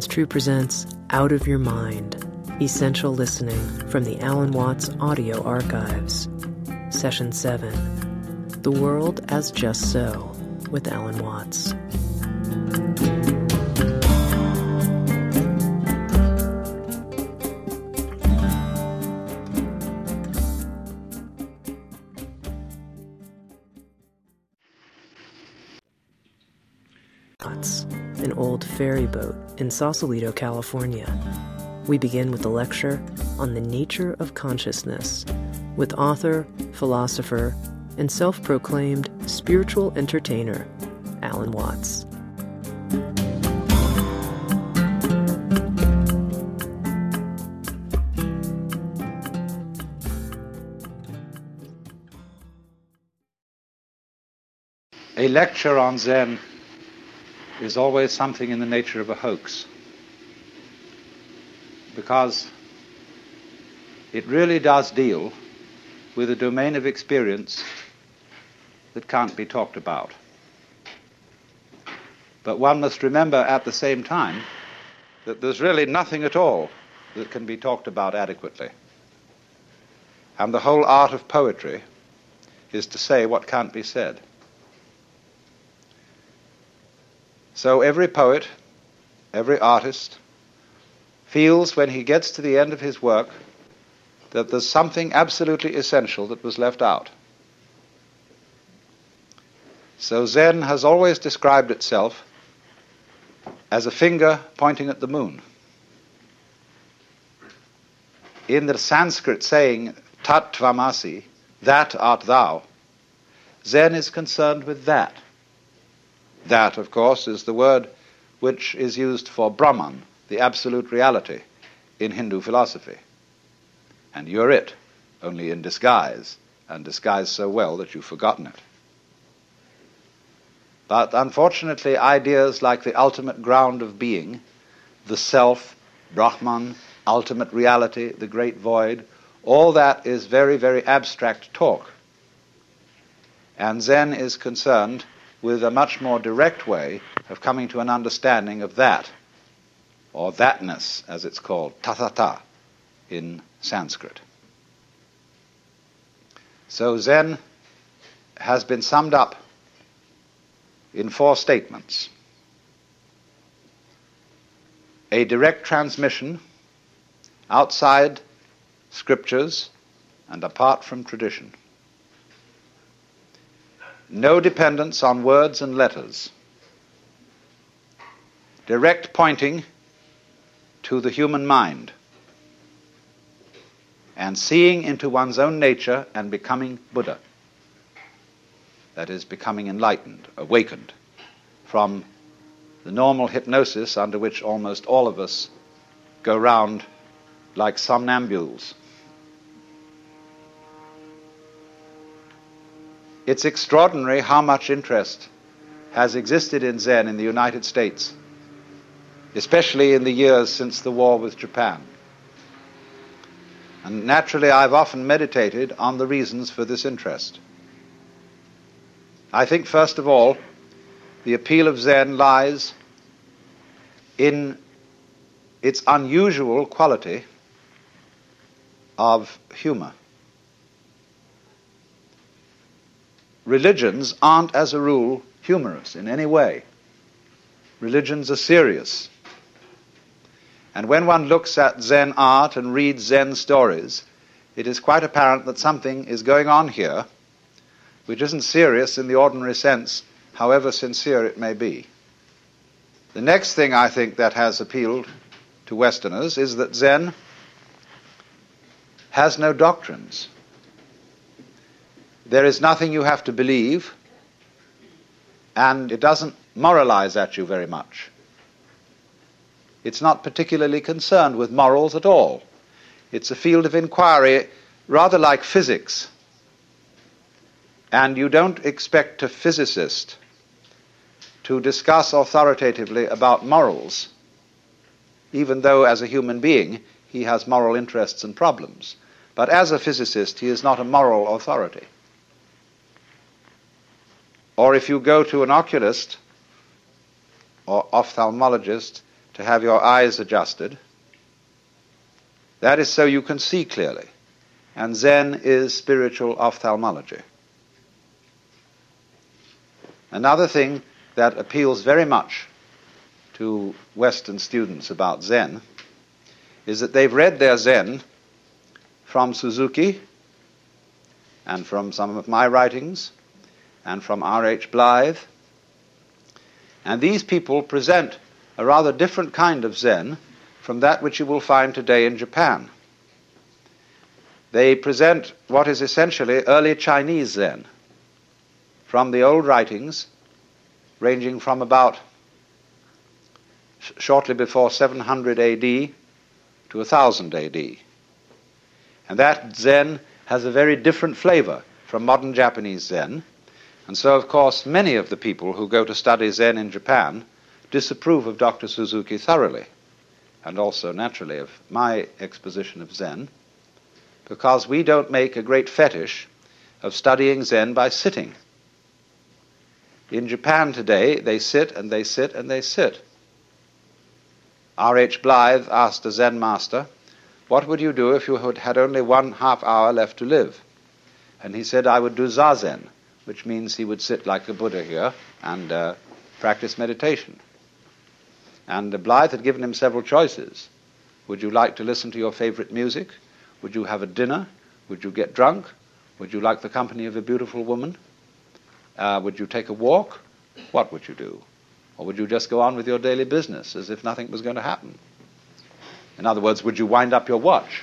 True presents Out of Your Mind, Essential Listening from the Alan Watts Audio Archives. Session 7, The World as Just So, with Alan Watts. An old ferry boat in Sausalito, California. We begin with a lecture on the nature of consciousness with author, philosopher, and self-proclaimed spiritual entertainer, Alan Watts. A lecture on Zen is always something in the nature of a hoax, because it really does deal with a domain of experience that can't be talked about. But one must remember at the same time that there's really nothing at all that can be talked about adequately. And the whole art of poetry is to say what can't be said. So every poet, every artist, feels when he gets to the end of his work that there's something absolutely essential that was left out. So Zen has always described itself as a finger pointing at the moon. In the Sanskrit saying, Tat Tvamasi, that art thou, Zen is concerned with that. That, of course, is the word which is used for Brahman, the absolute reality, in Hindu philosophy. And you're it, only in disguise, and disguised so well that you've forgotten it. But unfortunately, ideas like the ultimate ground of being, the self, Brahman, ultimate reality, the great void, all that is very, very abstract talk. And Zen is concerned with a much more direct way of coming to an understanding of that, or thatness, as it's called, tathata, in Sanskrit. So Zen has been summed up in 4 statements. A direct transmission outside scriptures and apart from tradition. No dependence on words and letters. Direct pointing to the human mind. And seeing into one's own nature and becoming Buddha. That is, becoming enlightened, awakened from the normal hypnosis under which almost all of us go round like somnambules. It's extraordinary how much interest has existed in Zen in the United States, especially in the years since the war with Japan. And naturally, I've often meditated on the reasons for this interest. I think, first of all, the appeal of Zen lies in its unusual quality of humor. Religions aren't, as a rule, humorous in any way. Religions are serious. And when one looks at Zen art and reads Zen stories, it is quite apparent that something is going on here which isn't serious in the ordinary sense, however sincere it may be. The next thing I think that has appealed to Westerners is that Zen has no doctrines. There is nothing you have to believe, and it doesn't moralize at you very much. It's not particularly concerned with morals at all. It's a field of inquiry rather like physics. And you don't expect a physicist to discuss authoritatively about morals, even though as a human being he has moral interests and problems. But as a physicist, he is not a moral authority. Or if you go to an oculist or ophthalmologist to have your eyes adjusted. That is so you can see clearly. And Zen is spiritual ophthalmology. Another thing that appeals very much to Western students about Zen is that they've read their Zen from Suzuki and from some of my writings and from R.H. Blythe. And these people present a rather different kind of Zen from that which you will find today in Japan. They present what is essentially early Chinese Zen from the old writings ranging from about shortly before 700 AD to 1000 AD. And that Zen has a very different flavor from modern Japanese Zen. And so, of course, many of the people who go to study Zen in Japan disapprove of Dr. Suzuki thoroughly, and also, naturally, of my exposition of Zen, because we don't make a great fetish of studying Zen by sitting. In Japan today, they sit and they sit and they sit. R.H. Blythe asked a Zen master, "What would you do if you had only 1/2 hour left to live?" And he said, "I would do Zazen," which means he would sit like a Buddha here and practice meditation. And Blythe had given him several choices. Would you like to listen to your favorite music? Would you have a dinner? Would you get drunk? Would you like the company of a beautiful woman? Would you take a walk? What would you do? Or would you just go on with your daily business as if nothing was going to happen? In other words, would you wind up your watch?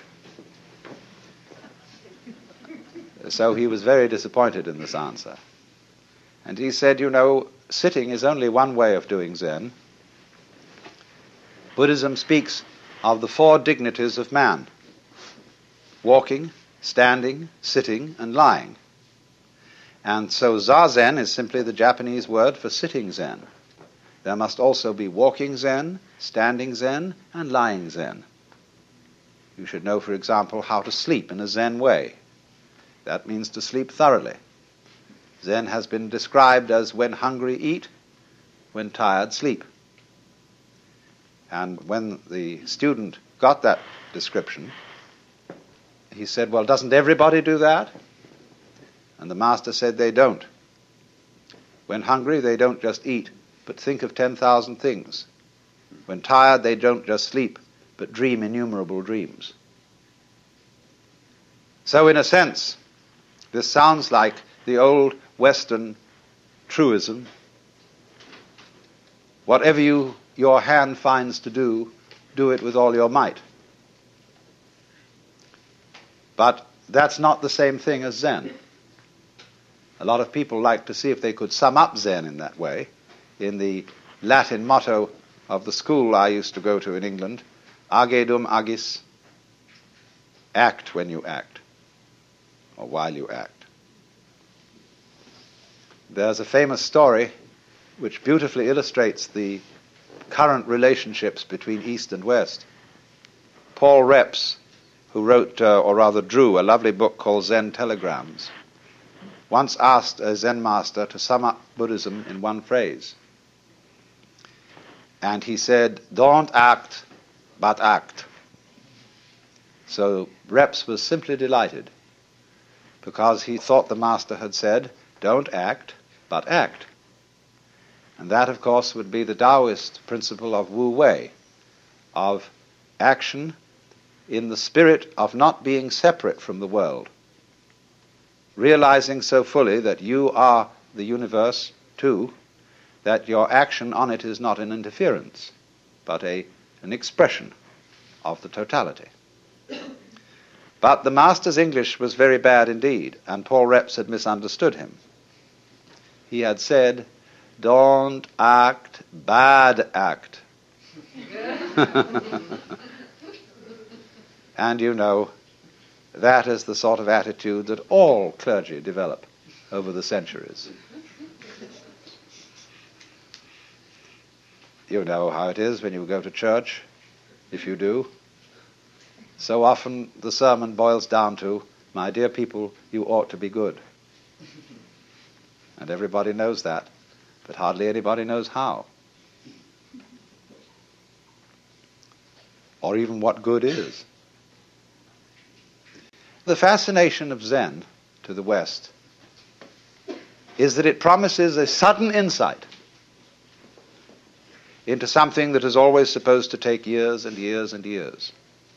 So he was very disappointed in this answer. And he said, sitting is only one way of doing Zen. Buddhism speaks of the 4 dignities of man: walking, standing, sitting, and lying. And so Zazen is simply the Japanese word for sitting Zen. There must also be walking Zen, standing Zen, and lying Zen. You should know, for example, how to sleep in a Zen way. That means to sleep thoroughly. Zen has been described as when hungry, eat, when tired, sleep. And when the student got that description, he said, "Well, doesn't everybody do that?" And the master said they don't. When hungry, they don't just eat, but think of 10,000 things. When tired, they don't just sleep, but dream innumerable dreams. So in a sense, this sounds like the old Western truism: whatever your hand finds to do, do it with all your might. But that's not the same thing as Zen. A lot of people like to see if they could sum up Zen in that way. In the Latin motto of the school I used to go to in England, age dum agis, act when you act, or while you act. There's a famous story which beautifully illustrates the current relationships between East and West. Paul Reps, who wrote, or rather drew, a lovely book called Zen Telegrams, once asked a Zen master to sum up Buddhism in one phrase. And he said, "Don't act, but act." So Reps was simply delighted, because he thought the master had said, "Don't act, but act." And that, of course, would be the Taoist principle of Wu Wei, of action in the spirit of not being separate from the world, realizing so fully that you are the universe too, that your action on it is not an interference, but an expression of the totality. But the master's English was very bad indeed, and Paul Reps had misunderstood him. He had said, "Don't act, bad act." And that is the sort of attitude that all clergy develop over the centuries. You know how it is when you go to church, if you do. So often the sermon boils down to, "My dear people, you ought to be good." And everybody knows that, but hardly anybody knows how. or even what good is. The fascination of Zen to the West is that it promises a sudden insight into something that is always supposed to take years and years and years.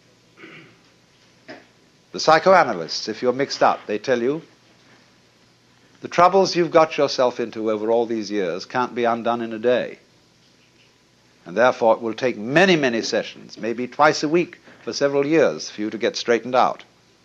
The psychoanalysts, if you're mixed up, they tell you the troubles you've got yourself into over all these years can't be undone in a day. And therefore it will take many, many sessions, maybe twice a week for several years for you to get straightened out.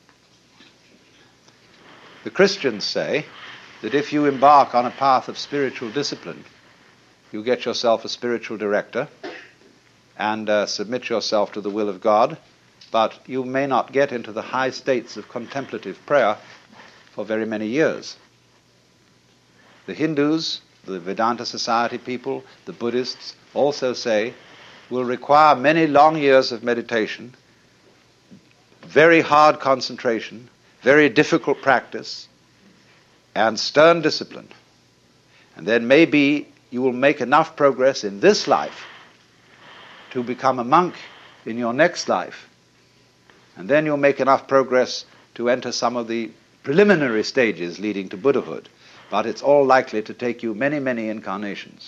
The Christians say that if you embark on a path of spiritual discipline, you get yourself a spiritual director and submit yourself to the will of God, but you may not get into the high states of contemplative prayer for very many years. The Hindus, the Vedanta Society people, the Buddhists also say will require many long years of meditation, very hard concentration, very difficult practice, and stern discipline. And then maybe you will make enough progress in this life to become a monk in your next life. And then you'll make enough progress to enter some of the preliminary stages leading to Buddhahood. But it's all likely to take you many, many incarnations.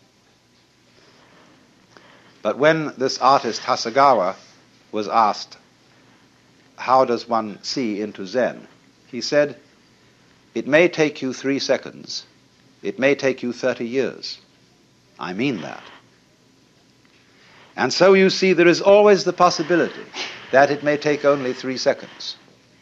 But when this artist Hasegawa was asked, how does one see into Zen? He said, it may take you 3 seconds. It may take you 30 years. I mean that. And so you see there is always the possibility that it may take only 3 seconds.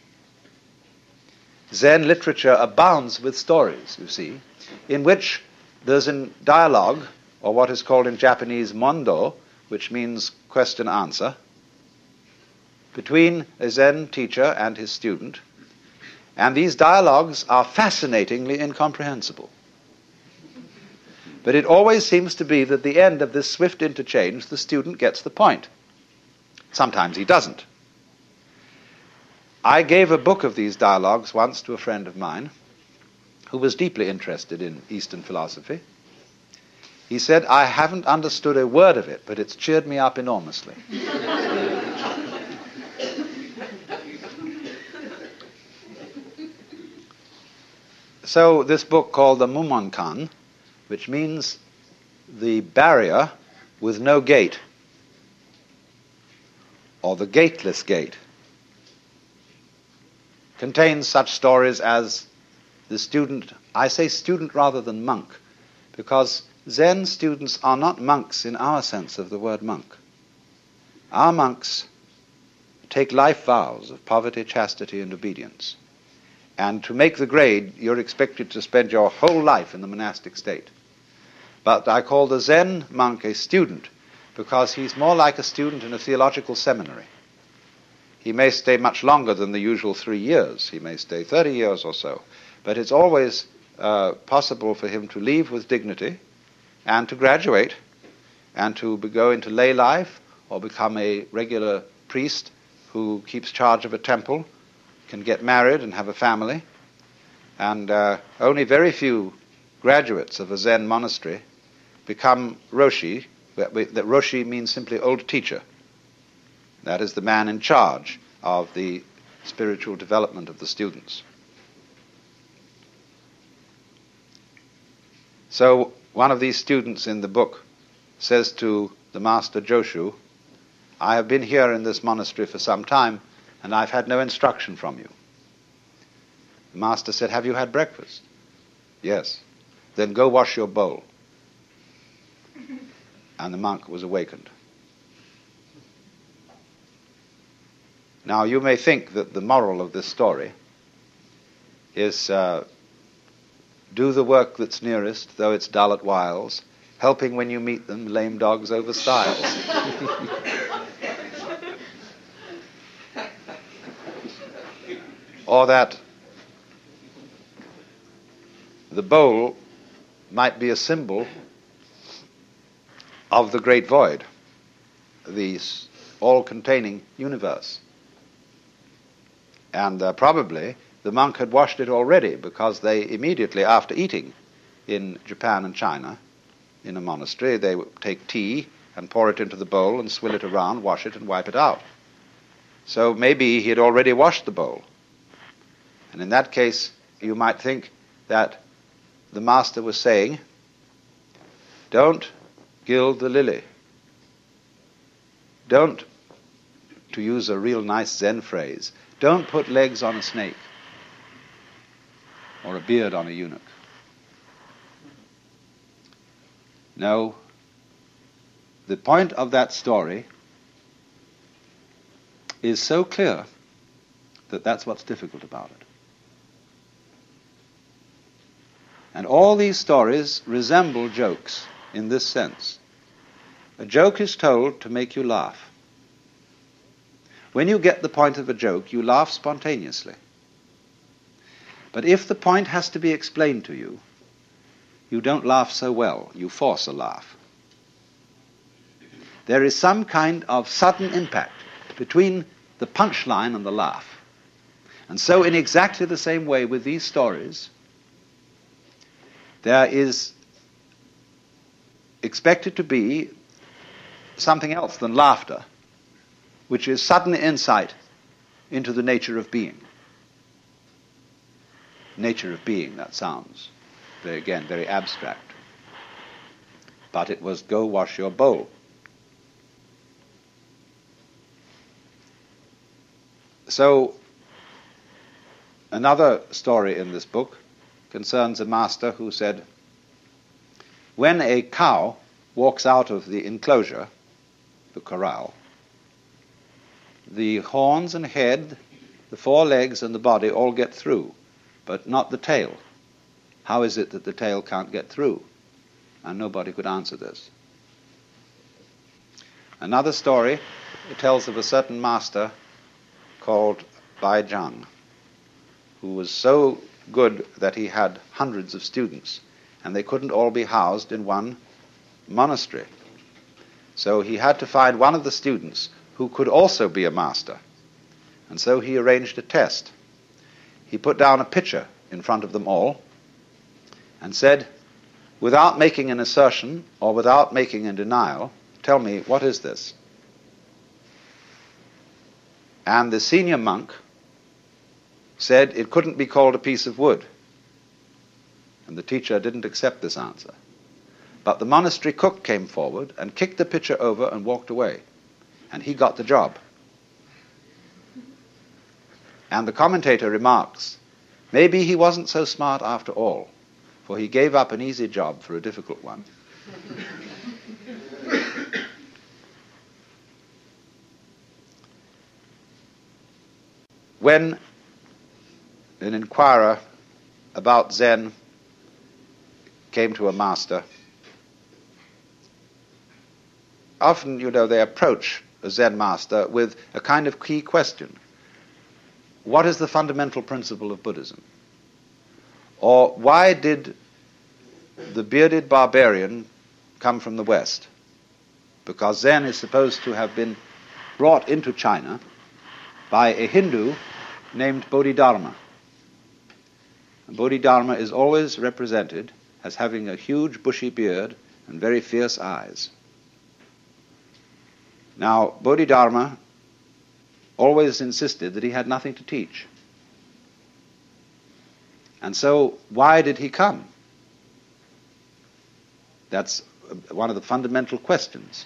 Zen literature abounds with stories, you see, in which there's a dialogue, or what is called in Japanese mondo, which means question-answer, between a Zen teacher and his student, and these dialogues are fascinatingly incomprehensible. But it always seems to be that at the end of this swift interchange, the student gets the point. Sometimes he doesn't. I gave a book of these dialogues once to a friend of mine who was deeply interested in Eastern philosophy. He said, I haven't understood a word of it, but it's cheered me up enormously. So this book called the Mumonkan, which means the barrier with no gate, or the gateless gate, contains such stories as the student, I say student rather than monk, because Zen students are not monks in our sense of the word monk. Our monks take life vows of poverty, chastity, and obedience. And to make the grade, you're expected to spend your whole life in the monastic state. But I call the Zen monk a student because he's more like a student in a theological seminary. He may stay much longer than the usual 3 years. He may stay 30 years or so. But it's always possible for him to leave with dignity and to graduate and to go into lay life or become a regular priest who keeps charge of a temple, can get married and have a family. And only very few graduates of a Zen monastery become Roshi. That Roshi means simply old teacher. That is the man in charge of the spiritual development of the students. So one of these students in the book says to the master Joshu, I have been here in this monastery for some time and I've had no instruction from you. The master said, have you had breakfast? Yes. Then go wash your bowl. And the monk was awakened. Now you may think that the moral of this story is do the work that's nearest, though it's dull at whiles, helping when you meet them, lame dogs over stiles. Or that the bowl might be a symbol of the great void, the all-containing universe. And probably the monk had washed it already, because they immediately after eating in Japan and China, in a monastery, they would take tea and pour it into the bowl and swill it around, wash it and wipe it out. So maybe he had already washed the bowl. And in that case, you might think that the master was saying, don't gild the lily. Don't, to use a real nice Zen phrase, don't put legs on a snake or a beard on a eunuch. No, the point of that story is so clear that that's what's difficult about it. And all these stories resemble jokes in this sense. A joke is told to make you laugh. When you get the point of a joke, you laugh spontaneously. But if the point has to be explained to you, you don't laugh so well. You force a laugh. There is some kind of sudden impact between the punchline and the laugh. And so in exactly the same way with these stories, there is expected to be something else than laughter, which is sudden insight into the nature of being. Nature of being, that sounds, again, very abstract. But it was go wash your bowl. So, another story in this book concerns a master who said, when a cow walks out of the enclosure, the corral, the horns and head, the four legs and the body all get through, but not the tail. How is it that the tail can't get through? And nobody could answer this. Another story tells of a certain master called Bai Zhang, who was so good that he had hundreds of students, and they couldn't all be housed in one monastery. So he had to find one of the students who could also be a master. And so he arranged a test. He put down a pitcher in front of them all and said, without making an assertion or without making a denial, tell me, what is this? And the senior monk said it couldn't be called a piece of wood. And the teacher didn't accept this answer. But the monastery cook came forward and kicked the pitcher over and walked away. And he got the job. And the commentator remarks, maybe he wasn't so smart after all, for he gave up an easy job for a difficult one. When an inquirer about Zen came to a master, often, they approach a Zen master with a kind of key question. What is the fundamental principle of Buddhism? Or why did the bearded barbarian come from the West? Because Zen is supposed to have been brought into China by a Hindu named Bodhidharma. And Bodhidharma is always represented as having a huge bushy beard and very fierce eyes. Now, Bodhidharma always insisted that he had nothing to teach. And so, why did he come? That's one of the fundamental questions.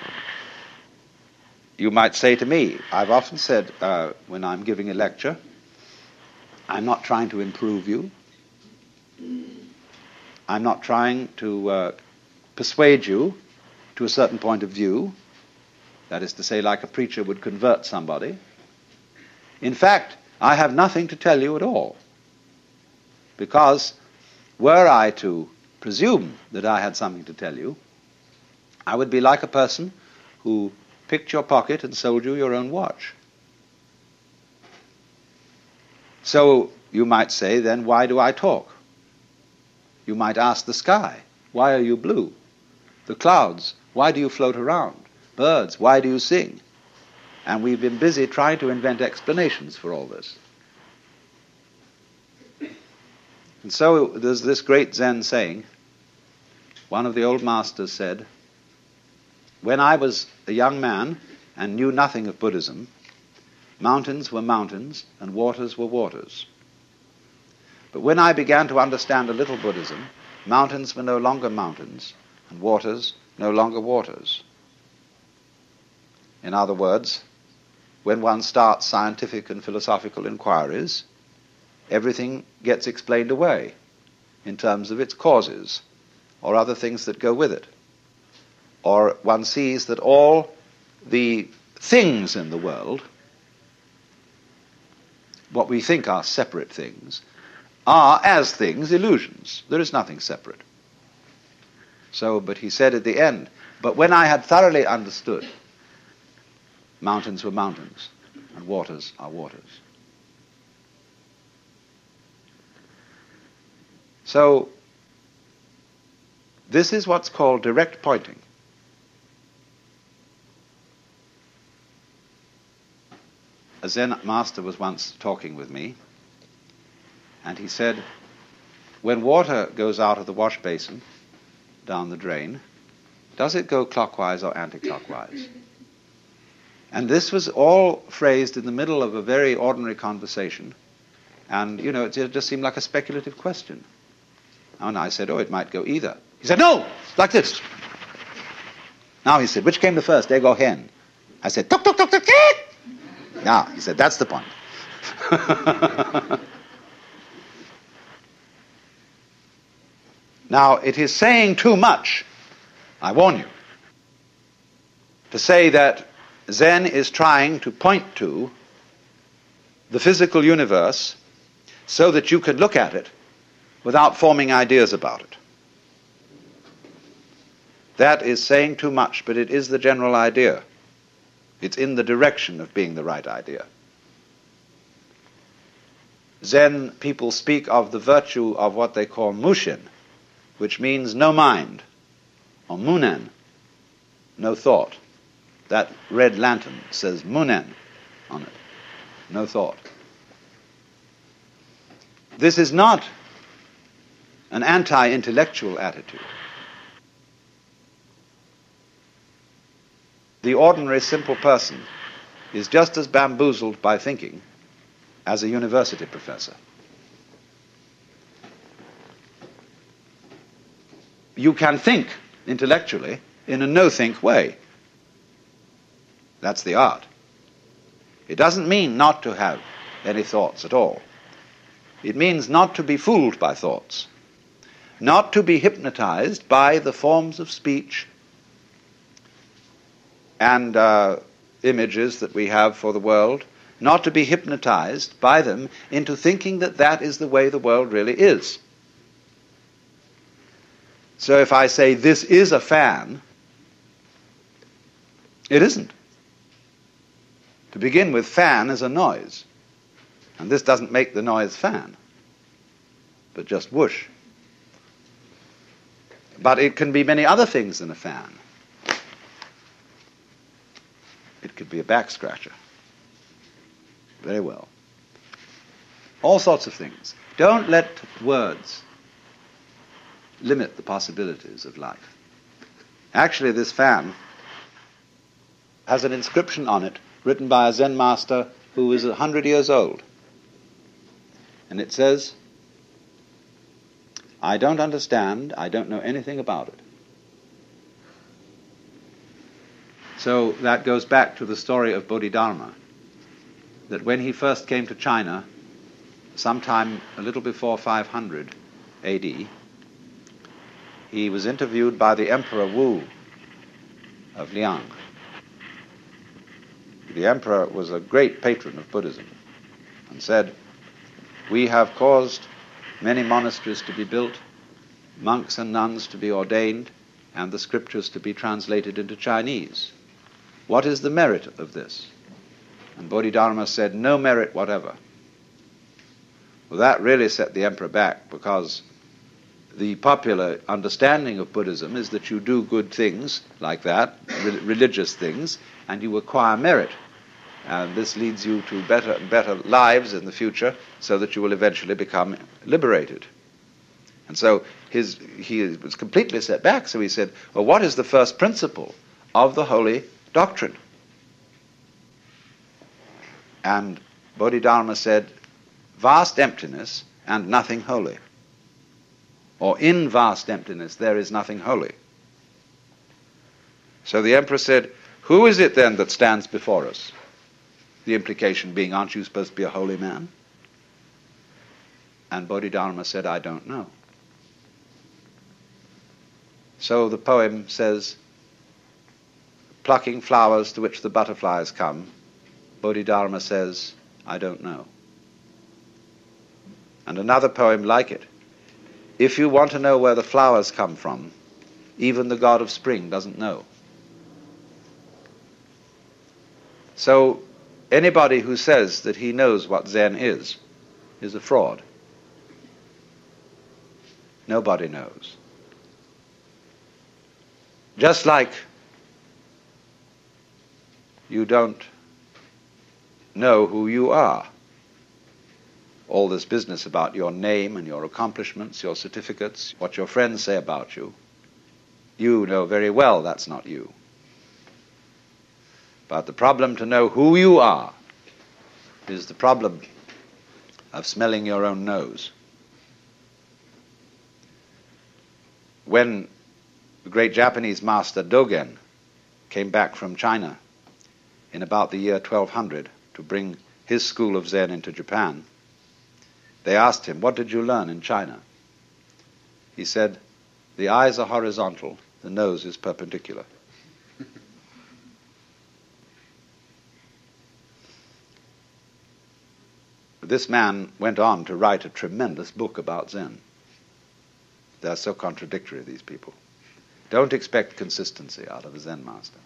You might say to me, I've often said when I'm giving a lecture, I'm not trying to improve you. I'm not trying to persuade you to a certain point of view. That is to say, like a preacher would convert somebody. In fact, I have nothing to tell you at all. Because were I to presume that I had something to tell you, I would be like a person who picked your pocket and sold you your own watch. So you might say, then why do I talk? You might ask the sky, why are you blue? The clouds, why do you float around? Birds, why do you sing? And we've been busy trying to invent explanations for all this. And so there's this great Zen saying. One of the old masters said, when I was a young man and knew nothing of Buddhism, mountains were mountains and waters were waters. But when I began to understand a little Buddhism, mountains were no longer mountains and waters no longer waters. In other words, when one starts scientific and philosophical inquiries, everything gets explained away in terms of its causes or other things that go with it. Or one sees that all the things in the world, what we think are separate things, are, as things, illusions. There is nothing separate. So, but he said at the end, but when I had thoroughly understood, mountains were mountains, and waters are waters. So, this is what's called direct pointing. A Zen master was once talking with me, and he said, when water goes out of the wash basin down the drain, does it go clockwise or anti-clockwise? And this was all phrased in the middle of a very ordinary conversation, and, it just seemed like a speculative question. And I said, it might go either. He said, no, like this. Now, he said, which came the first, egg or hen? I said, tuk, tuk, tuk, tuk, tuk. Now, he said, that's the point. Now, it is saying too much, I warn you, to say that Zen is trying to point to the physical universe so that you can look at it without forming ideas about it. That is saying too much, but it is the general idea. It's in the direction of being the right idea. Zen people speak of the virtue of what they call mushin, which means no mind, or munen, no thought. That red lantern says munen on it, no thought. This is not an anti-intellectual attitude. The ordinary simple person is just as bamboozled by thinking as a university professor. You can think intellectually in a no-think way. That's the art. It doesn't mean not to have any thoughts at all. It means not to be fooled by thoughts, not to be hypnotized by the forms of speech and images that we have for the world, not to be hypnotized by them into thinking that that is the way the world really is. So if I say this is a fan, it isn't. To begin with, fan is a noise. And this doesn't make the noise fan, but just whoosh. But it can be many other things than a fan. It could be a back scratcher. Very well. All sorts of things. Don't let words limit the possibilities of life. Actually, this fan has an inscription on it written by a Zen master who is 100 years old. And it says, I don't understand, I don't know anything about it. So that goes back to the story of Bodhidharma, that when he first came to China, sometime a little before 500 AD, he was interviewed by the Emperor Wu of Liang. The emperor was a great patron of Buddhism and said, we have caused many monasteries to be built, monks and nuns to be ordained, and the scriptures to be translated into Chinese. What is the merit of this? And Bodhidharma said, no merit whatever. Well, that really set the emperor back, because the popular understanding of Buddhism is that you do good things like that, religious things, and you acquire merit. And this leads you to better and better lives in the future, so that you will eventually become liberated. And so he was completely set back. So he said, well, what is the first principle of the holy doctrine. And Bodhidharma said, vast emptiness and nothing holy. Or in vast emptiness there is nothing holy. So the emperor said, who is it then that stands before us? The implication being, aren't you supposed to be a holy man? And Bodhidharma said, I don't know. So the poem says, plucking flowers to which the butterflies come, Bodhidharma says, I don't know. And another poem like it, if you want to know where the flowers come from, even the god of spring doesn't know. So anybody who says that he knows what Zen is a fraud. Nobody knows. Just like you don't know who you are. All this business about your name and your accomplishments, your certificates, what your friends say about you, you know very well that's not you. But the problem to know who you are is the problem of smelling your own nose. When the great Japanese master Dogen came back from China in about the year 1200 to bring his school of Zen into Japan, they asked him, what did you learn in China? He said, the eyes are horizontal, the nose is perpendicular. This man went on to write a tremendous book about Zen. They're so contradictory, these people. Don't expect consistency out of a Zen master.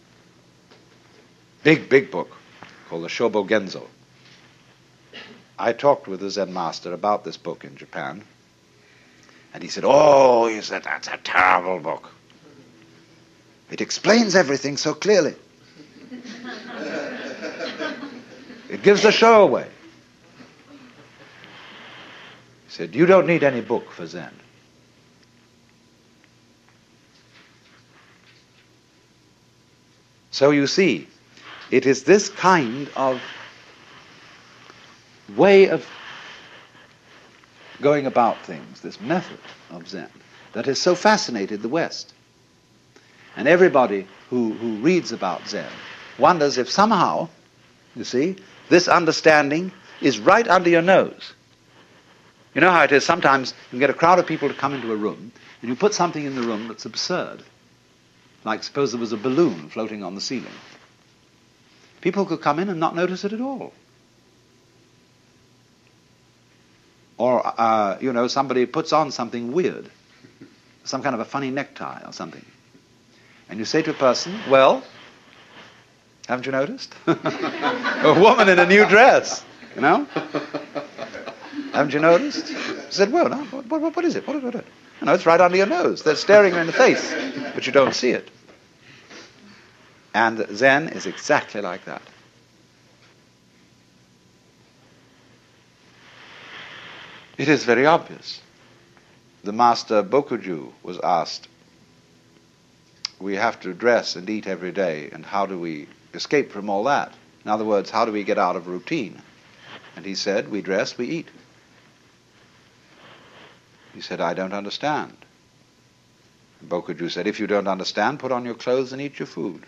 Big book called the Shobo Genzo. I talked with the Zen master about this book in Japan, and he said, that's a terrible book. It explains everything so clearly. It gives the show away. He said, you don't need any book for Zen. So you see, it is this kind of way of going about things, this method of Zen, that has so fascinated the West. And everybody who reads about Zen wonders if somehow, you see, this understanding is right under your nose. You know how it is, sometimes you get a crowd of people to come into a room, and you put something in the room that's absurd. Like suppose there was a balloon floating on the ceiling. People could come in and not notice it at all. Or, somebody puts on something weird, some kind of a funny necktie or something. And you say to a person, well, haven't you noticed? A woman in a new dress, Haven't you noticed? I said, well, no, what is it? What is it? It's right under your nose. They're staring you in the face, but you don't see it. And Zen is exactly like that. It is very obvious. The master Bokuju was asked, we have to dress and eat every day, and how do we escape from all that? In other words, how do we get out of routine? And he said, we dress, we eat. He said, I don't understand. And Bokuju said, if you don't understand, put on your clothes and eat your food.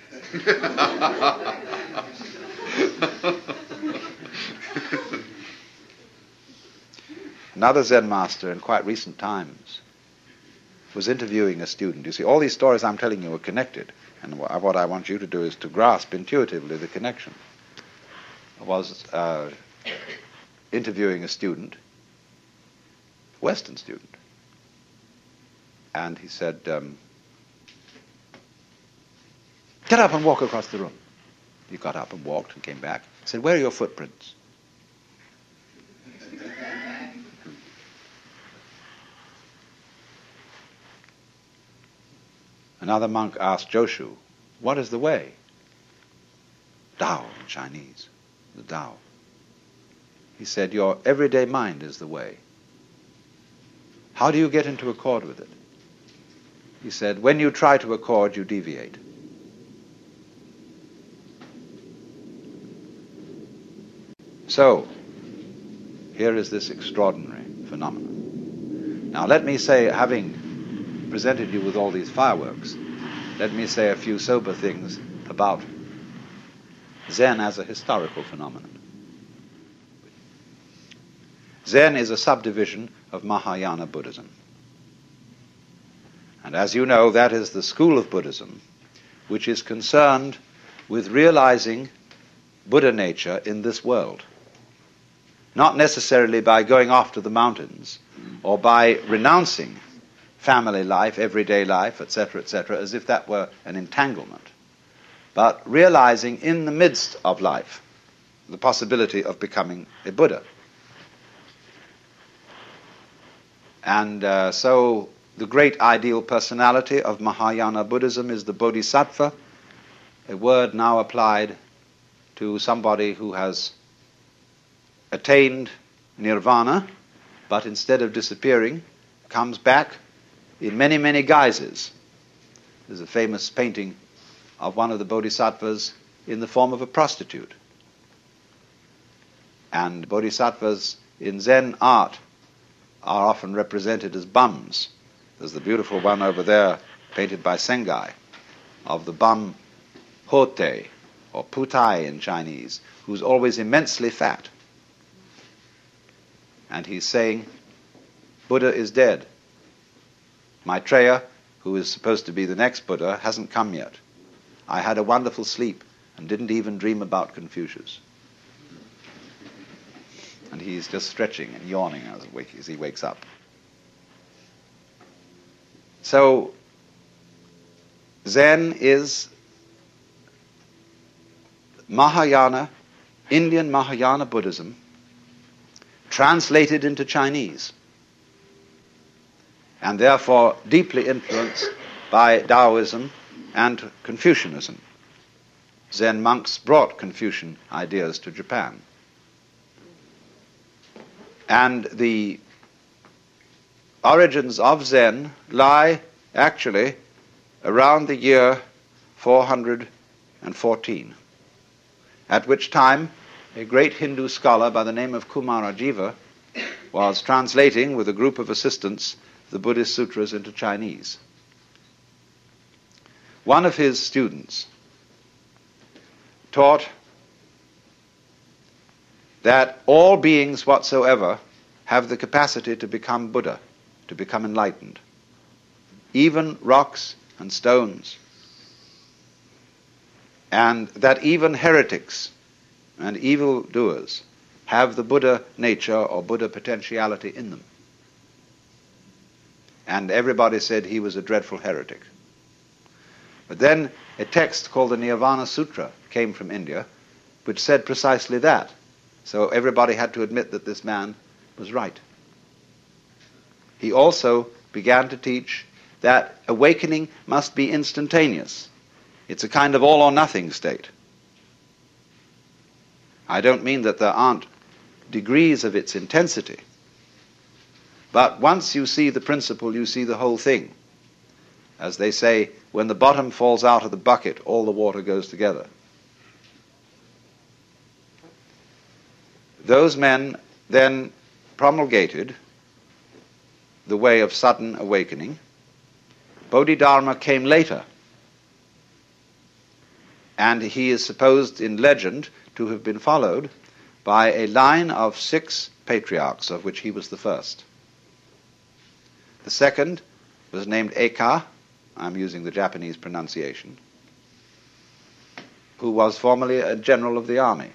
Another Zen master in quite recent times was interviewing a student. You see, all these stories I'm telling you are connected, and what I want you to do is to grasp intuitively the connection. I was interviewing a student, a Western student, and he said, get up and walk across the room. He got up and walked and came back. He said, where are your footprints? Another monk asked Joshu, what is the way? Tao in Chinese, the Tao. He said, your everyday mind is the way. How do you get into accord with it? He said, when you try to accord, you deviate. So, here is this extraordinary phenomenon. Now let me say, having presented you with all these fireworks, let me say a few sober things about Zen as a historical phenomenon. Zen is a subdivision of Mahayana Buddhism. And as you know, that is the school of Buddhism which is concerned with realizing Buddha nature in this world. Not necessarily by going off to the mountains or by renouncing family life, everyday life, etc., as if that were an entanglement, but realizing in the midst of life the possibility of becoming a Buddha. And so the great ideal personality of Mahayana Buddhism is the Bodhisattva, a word now applied to somebody who has attained nirvana, but instead of disappearing, comes back in many, many guises. There's a famous painting of one of the bodhisattvas in the form of a prostitute. And bodhisattvas in Zen art are often represented as bums. There's the beautiful one over there, painted by Sengai, of the bum Hote, or Putai in Chinese, who's always immensely fat. And he's saying, Buddha is dead. Maitreya, who is supposed to be the next Buddha, hasn't come yet. I had a wonderful sleep and didn't even dream about Confucius. And he's just stretching and yawning as he wakes up. So, Zen is Mahayana, Indian Mahayana Buddhism, translated into Chinese, and therefore deeply influenced by Taoism and Confucianism. Zen monks brought Confucian ideas to Japan. And the origins of Zen lie actually around the year 414, at which time a great Hindu scholar by the name of Kumarajiva was translating with a group of assistants the Buddhist sutras into Chinese. One of his students taught that all beings whatsoever have the capacity to become Buddha, to become enlightened, even rocks and stones, and that even heretics and evildoers have the Buddha nature or Buddha potentiality in them. And everybody said he was a dreadful heretic. But then a text called the Nirvana Sutra came from India, which said precisely that. So everybody had to admit that this man was right. He also began to teach that awakening must be instantaneous. It's a kind of all or nothing state. I don't mean that there aren't degrees of its intensity, but once you see the principle, you see the whole thing. As they say, when the bottom falls out of the bucket, all the water goes together. Those men then promulgated the way of sudden awakening. Bodhidharma came later, and he is supposed in legend to have been followed by a line of 6 patriarchs, of which he was the first. The second was named Eka, I'm using the Japanese pronunciation, who was formerly a general of the army.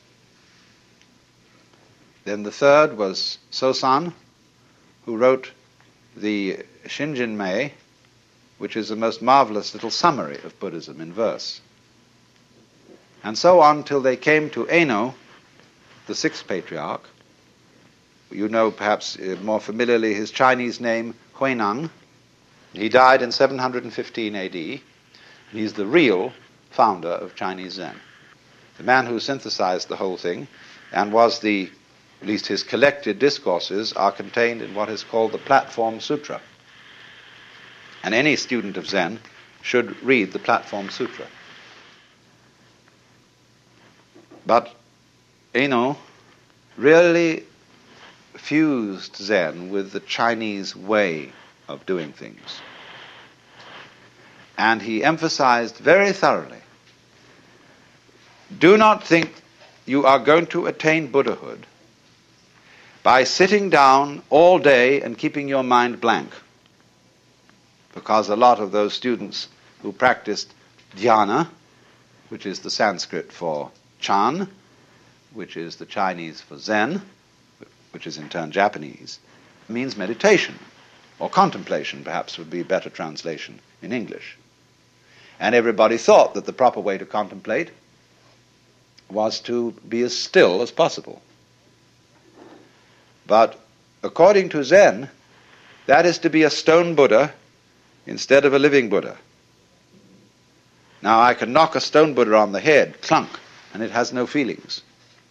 Then the third was Sosan, who wrote the Shinjinmei, which is a most marvelous little summary of Buddhism in verse. And so on till they came to Eno, the 6th patriarch. You know perhaps more familiarly his Chinese name, Huineng. He died in 715 AD. He's the real founder of Chinese Zen. The man who synthesized the whole thing and was at least his collected discourses are contained in what is called the Platform Sutra. And any student of Zen should read the Platform Sutra. But Eno really fused Zen with the Chinese way of doing things. And he emphasized very thoroughly, do not think you are going to attain Buddhahood by sitting down all day and keeping your mind blank. Because a lot of those students who practiced dhyana, which is the Sanskrit for Chan, which is the Chinese for Zen, which is in turn Japanese, means meditation, or contemplation perhaps would be a better translation in English. And everybody thought that the proper way to contemplate was to be as still as possible. But according to Zen, that is to be a stone Buddha instead of a living Buddha. Now I can knock a stone Buddha on the head, clunk, and it has no feelings.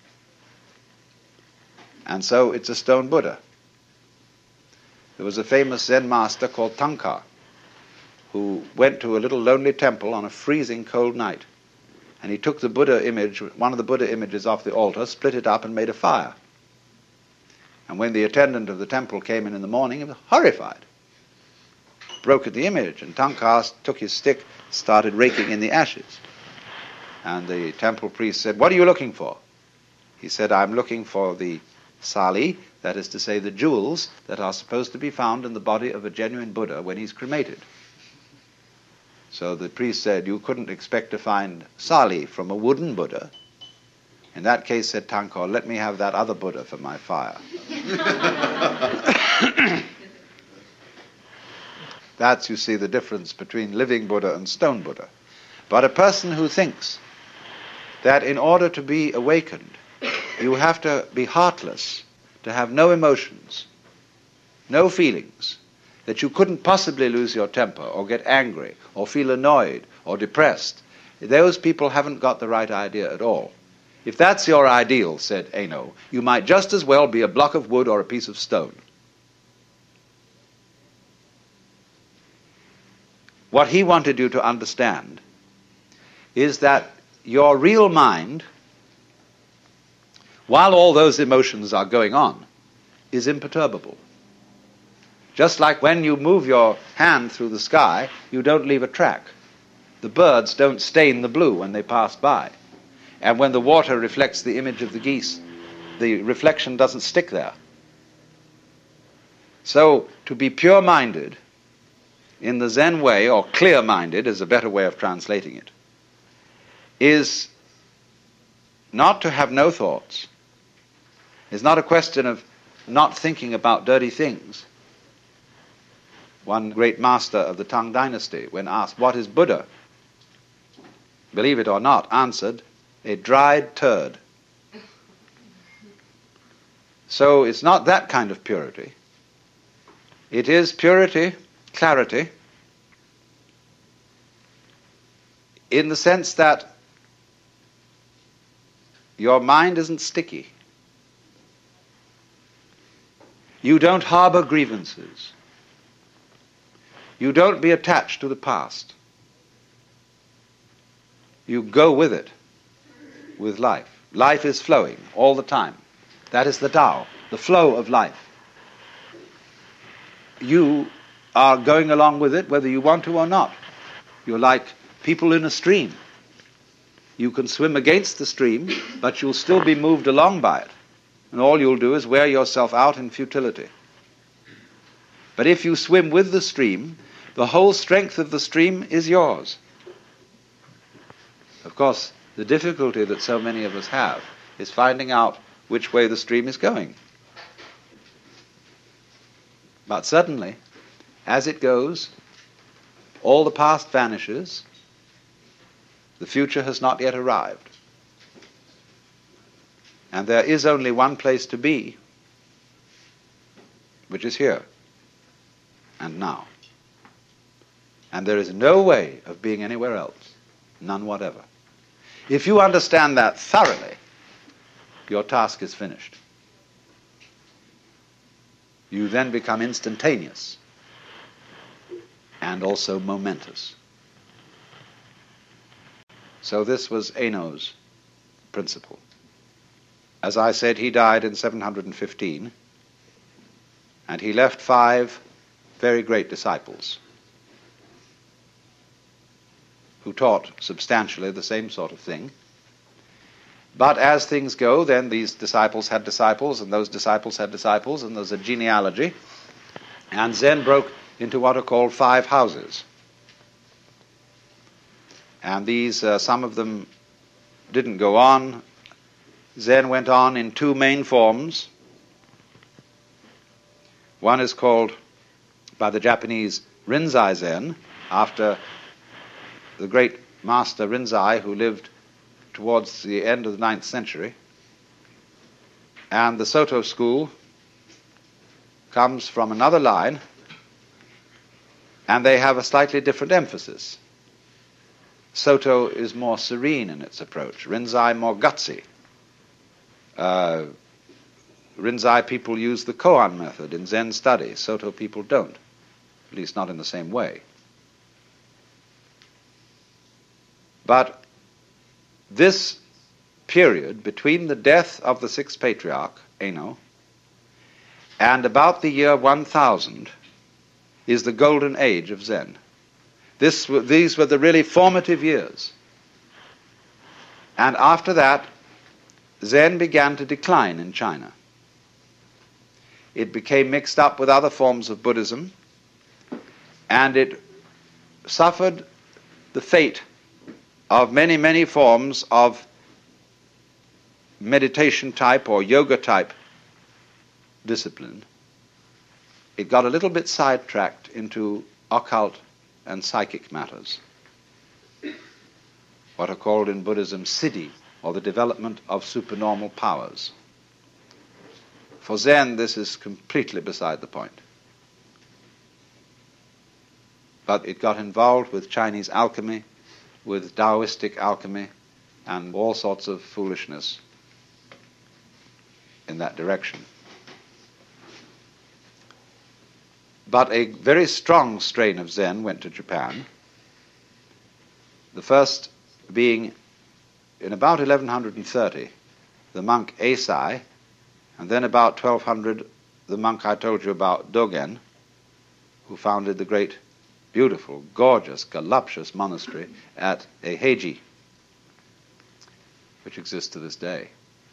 And so it's a stone Buddha. There was a famous Zen master called Tanka, who went to a little lonely temple on a freezing cold night. And he took the Buddha image, one of the Buddha images off the altar, split it up and made a fire. And when the attendant of the temple came in the morning, he was horrified. Broke at the image, and Tanka took his stick, started raking in the ashes. And the temple priest said, "What are you looking for?" He said, "I'm looking for the sali, that is to say the jewels that are supposed to be found in the body of a genuine Buddha when he's cremated." So the priest said, "You couldn't expect to find sali from a wooden Buddha." In that case, said Tanka, "Let me have that other Buddha for my fire." That's, you see, the difference between living Buddha and stone Buddha. But a person who thinks that in order to be awakened, you have to be heartless, to have no emotions, no feelings, that you couldn't possibly lose your temper or get angry or feel annoyed or depressed, those people haven't got the right idea at all. If that's your ideal, said Eno, you might just as well be a block of wood or a piece of stone. What he wanted you to understand is that your real mind, while all those emotions are going on, is imperturbable. Just like when you move your hand through the sky, you don't leave a track. The birds don't stain the blue when they pass by. And when the water reflects the image of the geese, the reflection doesn't stick there. So, to be pure-minded in the Zen way, or clear-minded is a better way of translating it, is not to have no thoughts. It's not a question of not thinking about dirty things. One great master of the Tang dynasty, when asked, "What is Buddha?" believe it or not, answered, "A dried turd." So it's not that kind of purity. It is purity, clarity, in the sense that your mind isn't sticky. You don't harbor grievances. You don't be attached to the past. You go with it, with life. Life is flowing all the time. That is the Tao, the flow of life. You are going along with it whether you want to or not. You're like people in a stream. You can swim against the stream, but you'll still be moved along by it. And all you'll do is wear yourself out in futility. But if you swim with the stream, the whole strength of the stream is yours. Of course, the difficulty that so many of us have is finding out which way the stream is going. But suddenly, as it goes, all the past vanishes, the future has not yet arrived. And there is only one place to be, which is here and now. And there is no way of being anywhere else, none whatever. If you understand that thoroughly, your task is finished. You then become instantaneous and also momentous. So this was Eno's principle. As I said, he died in 715, and he left 5 very great disciples who taught substantially the same sort of thing. But as things go, then these disciples had disciples, and those disciples had disciples, and there's a genealogy, and Zen broke into what are called 5 houses. And these, some of them didn't go on. Zen went on in 2 main forms. One is called, by the Japanese, Rinzai Zen, after the great master Rinzai, who lived towards the end of the 9th century. And the Soto school comes from another line, and they have a slightly different emphasis. Soto is more serene in its approach, Rinzai more gutsy. Rinzai people use the koan method in Zen study. Soto people don't, at least not in the same way. But this period between the death of the 6th patriarch, Eno, and about the year 1000 is the golden age of Zen. These were the really formative years. And after that, Zen began to decline in China. It became mixed up with other forms of Buddhism, and it suffered the fate of many, many forms of meditation type or yoga type discipline. It got a little bit sidetracked into occult and psychic matters, what are called in Buddhism siddhi, or the development of supernormal powers. For Zen, this is completely beside the point. But it got involved with Chinese alchemy, with Taoistic alchemy, and all sorts of foolishness in that direction. But a very strong strain of Zen went to Japan, the first being in about 1130, the monk Eisai, and then about 1200, the monk I told you about, Dogen, who founded the great, beautiful, gorgeous, voluptuous monastery at Eiheiji, which exists to this day.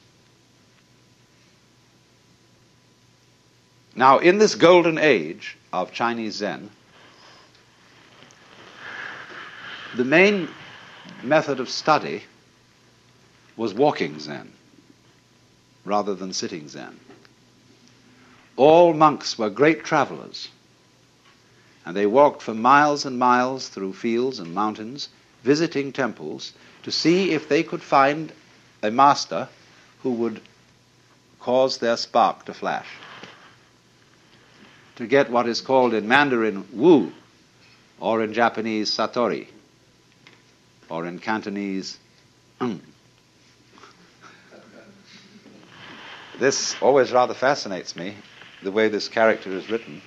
Now, in this golden age of Chinese Zen, the main method of study was walking Zen rather than sitting Zen. All monks were great travelers, and they walked for miles and miles through fields and mountains, visiting temples to see if they could find a master who would cause their spark to flash, to get what is called in Mandarin Wu, or in Japanese Satori, or in Cantonese This always rather fascinates me, the way this character is written.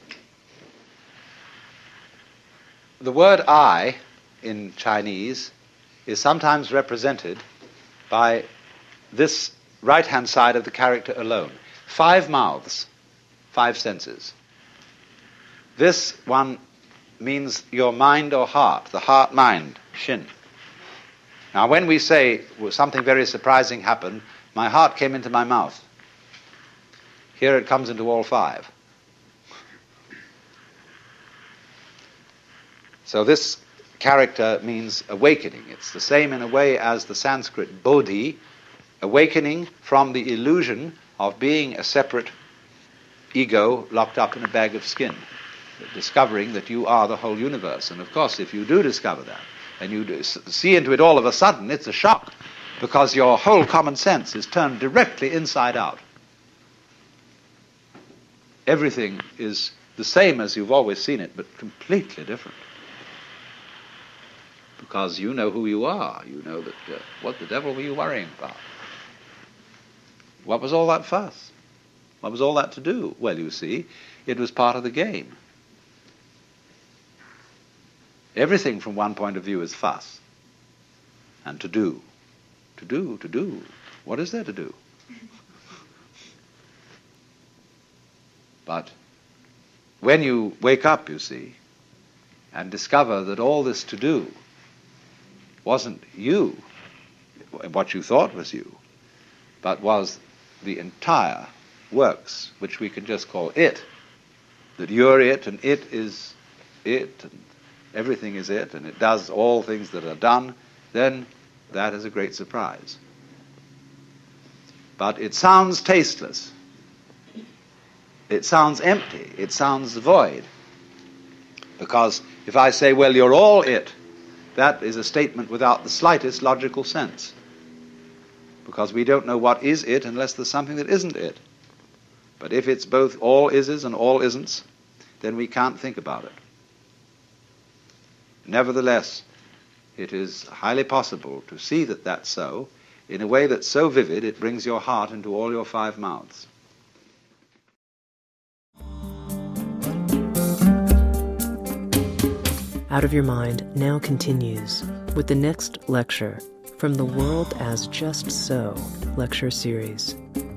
The word I in Chinese is sometimes represented by this right-hand side of the character alone. 5 mouths, 5 senses. This one means your mind or heart, the heart-mind, shin. Now when we say something very surprising happened, my heart came into my mouth. Here it comes into all 5. So this character means awakening. It's the same in a way as the Sanskrit bodhi, awakening from the illusion of being a separate ego locked up in a bag of skin, discovering that you are the whole universe. And of course, if you do discover that, and you see into it all of a sudden, it's a shock, because your whole common sense is turned directly inside out. Everything is the same as you've always seen it, but completely different. Because you know who you are. You know that, what the devil were you worrying about? What was all that fuss? What was all that to do? Well, you see, it was part of the game. Everything from one point of view is fuss and to do. To do. What is there to do? But when you wake up, you see, and discover that all this to do wasn't you, what you thought was you, but was the entire works, which we can just call it, that you're it, and it is it, and everything is it, and it does all things that are done, then that is a great surprise. But it sounds tasteless. It sounds empty. It sounds void. Because if I say, well, you're all it, that is a statement without the slightest logical sense. Because we don't know what is it unless there's something that isn't it. But if it's both all ises and all isn'ts, then we can't think about it. Nevertheless, it is highly possible to see that that's so, in a way that's so vivid it brings your heart into all your five mouths. Out of Your Mind now continues with the next lecture from the World as Just So lecture series.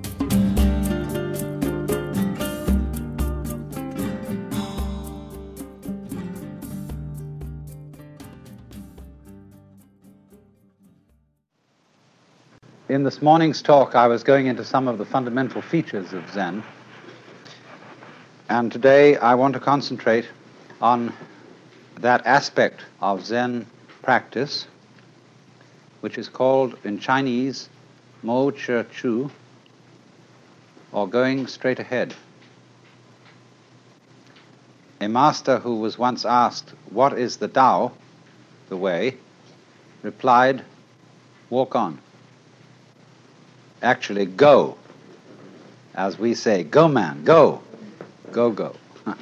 In this morning's talk, I was going into some of the fundamental features of Zen, and today I want to concentrate on that aspect of Zen practice which is called in Chinese Mo Che Chu, or going straight ahead. A master who was once asked, "What is the Tao, the way?" replied, "Walk on." Actually, go. As we say, go man, go. Go, go.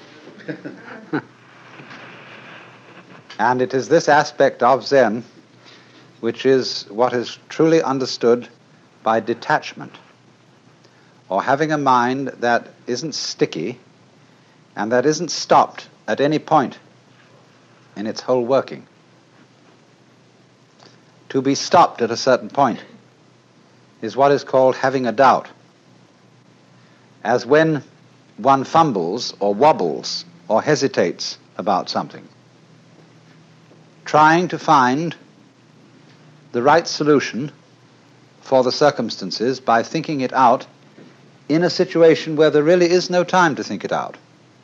And it is this aspect of Zen which is what is truly understood by detachment, or having a mind that isn't sticky and that isn't stopped at any point in its whole working. To be stopped at a certain point is what is called having a doubt, as when one fumbles or wobbles or hesitates about something, trying to find the right solution for the circumstances by thinking it out in a situation where there really is no time to think it out.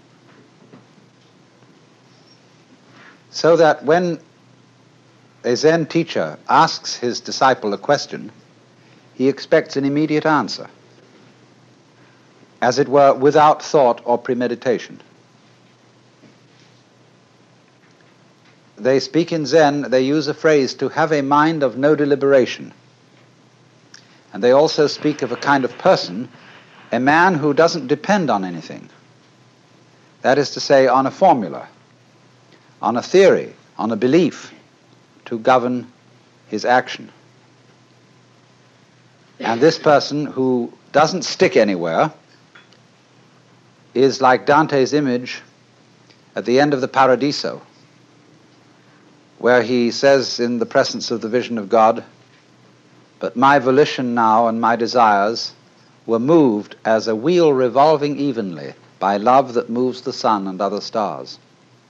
So that when a Zen teacher asks his disciple a question, he expects an immediate answer, as it were, without thought or premeditation. They speak in Zen, they use a phrase, to have a mind of no deliberation. And they also speak of a kind of person, a man who doesn't depend on anything. That is to say, on a formula, on a theory, on a belief to govern his action. And this person who doesn't stick anywhere is like Dante's image at the end of the Paradiso, where he says in the presence of the vision of God, "But my volition now and my desires were moved as a wheel revolving evenly by love that moves the sun and other stars."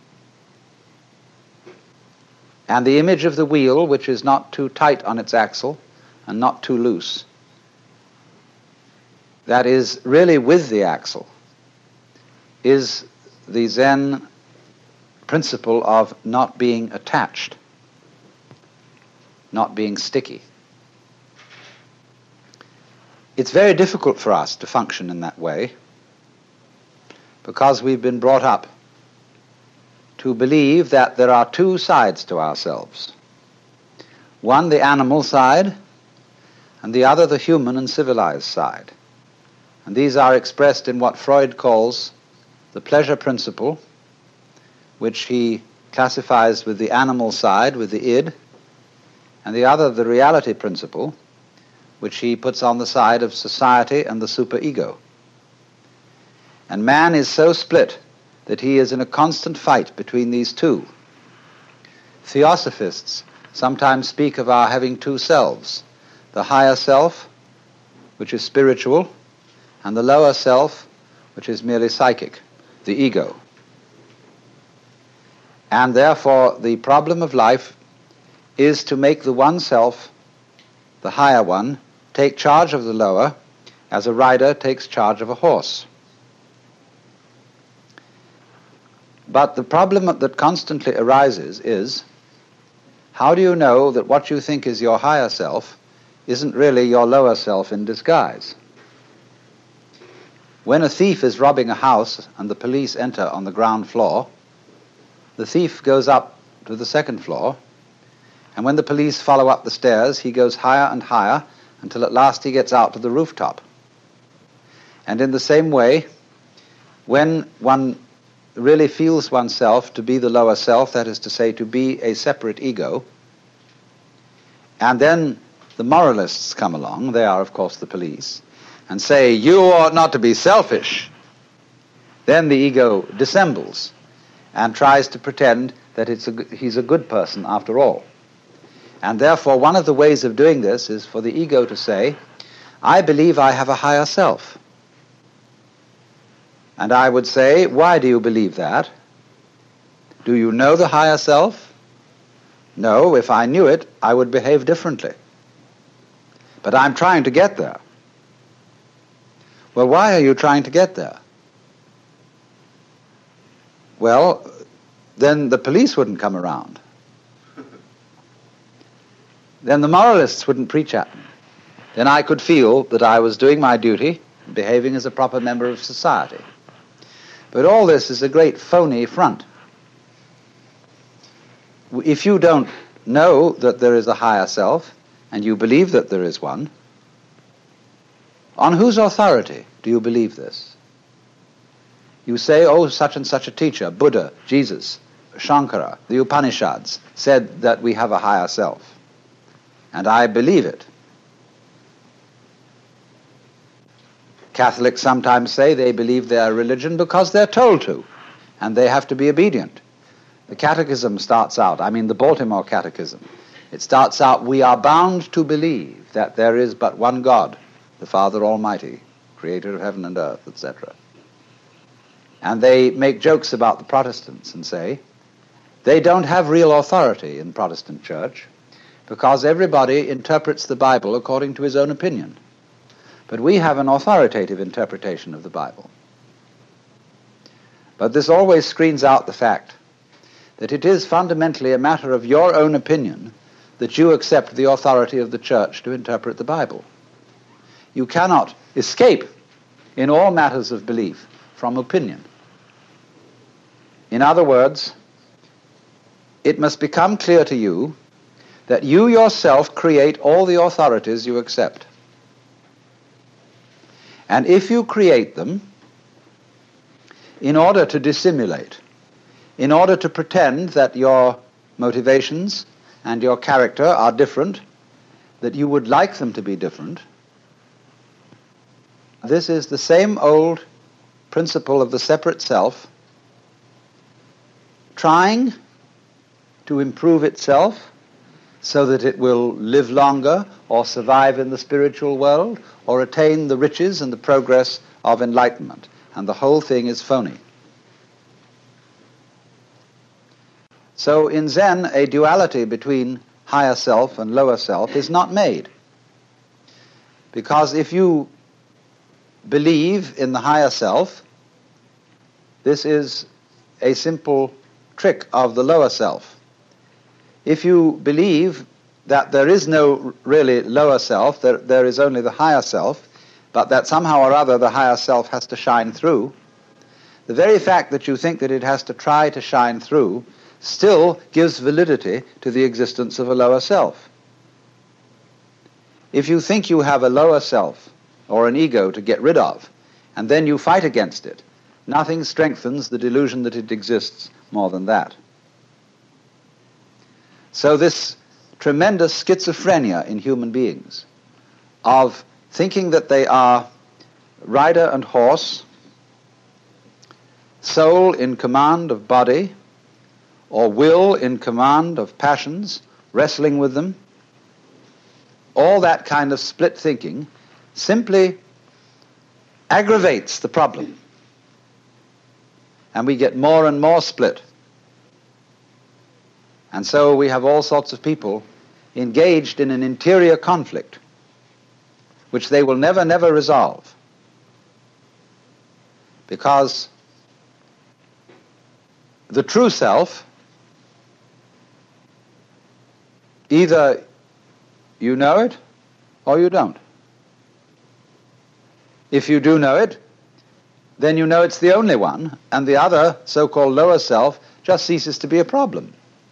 And the image of the wheel, which is not too tight on its axle and not too loose, that is really with the axle, is the Zen principle of not being attached, not being sticky. It's very difficult for us to function in that way because we've been brought up to believe that there are two sides to ourselves. One, the animal side, and the other, the human and civilized side. And these are expressed in what Freud calls the pleasure principle, which he classifies with the animal side, with the id, and the other, the reality principle, which he puts on the side of society and the superego. And man is so split that he is in a constant fight between these two. Theosophists sometimes speak of our having two selves, the higher self which is spiritual, and the lower self, which is merely psychic, the ego. And therefore the problem of life is to make the one self, the higher one, take charge of the lower, as a rider takes charge of a horse. But the problem that constantly arises is, how do you know that what you think is your higher self isn't really your lower self in disguise? When a thief is robbing a house and the police enter on the ground floor, the thief goes up to the second floor, and when the police follow up the stairs, he goes higher and higher until at last he gets out to the rooftop. And in the same way, when one really feels oneself to be the lower self, that is to say, to be a separate ego, and then the moralists come along, they are of course the police, and say, you ought not to be selfish, then the ego dissembles and tries to pretend that he's a good person after all. And therefore one of the ways of doing this is for the ego to say, I believe I have a higher self. And I would say, why do you believe that? Do you know the higher self? No, if I knew it, I would behave differently. But I'm trying to get there. Well, why are you trying to get there? Well, then the police wouldn't come around. Then the moralists wouldn't preach at me. Then I could feel that I was doing my duty, behaving as a proper member of society. But all this is a great phony front. If you don't know that there is a higher self, and you believe that there is one, on whose authority do you believe this? You say, oh, such and such a teacher, Buddha, Jesus, Shankara, the Upanishads, said that we have a higher self. And I believe it. Catholics sometimes say they believe their religion because they're told to, and they have to be obedient. The Catechism starts out, the Baltimore Catechism, it starts out, we are bound to believe that there is but one God, the Father Almighty, creator of heaven and earth, etc. And they make jokes about the Protestants and say, they don't have real authority in Protestant church because everybody interprets the Bible according to his own opinion. But we have an authoritative interpretation of the Bible. But this always screens out the fact that it is fundamentally a matter of your own opinion that you accept the authority of the church to interpret the Bible. You cannot escape in all matters of belief from opinion. In other words, it must become clear to you that you yourself create all the authorities you accept. And if you create them in order to dissimulate, in order to pretend that your motivations and your character are different, that you would like them to be different, this is the same old principle of the separate self trying to improve itself so that it will live longer or survive in the spiritual world or attain the riches and the progress of enlightenment. And the whole thing is phony. So in Zen, a duality between higher self and lower self is not made. Because if you believe in the higher self, this is a simple trick of the lower self. If you believe that there is no really lower self, there is only the higher self, but that somehow or other the higher self has to shine through, the very fact that you think that it has to try to shine through still gives validity to the existence of a lower self. If you think you have a lower self or an ego to get rid of, and then you fight against it, nothing strengthens the delusion that it exists more than that. So this tremendous schizophrenia in human beings of thinking that they are rider and horse, soul in command of body, or will in command of passions, wrestling with them, all that kind of split thinking simply aggravates the problem. And we get more and more split. And so we have all sorts of people engaged in an interior conflict which they will never, never resolve. Because the true self, either you know it or you don't. If you do know it, then you know it's the only one, and the other, so-called lower self, just ceases to be a problem.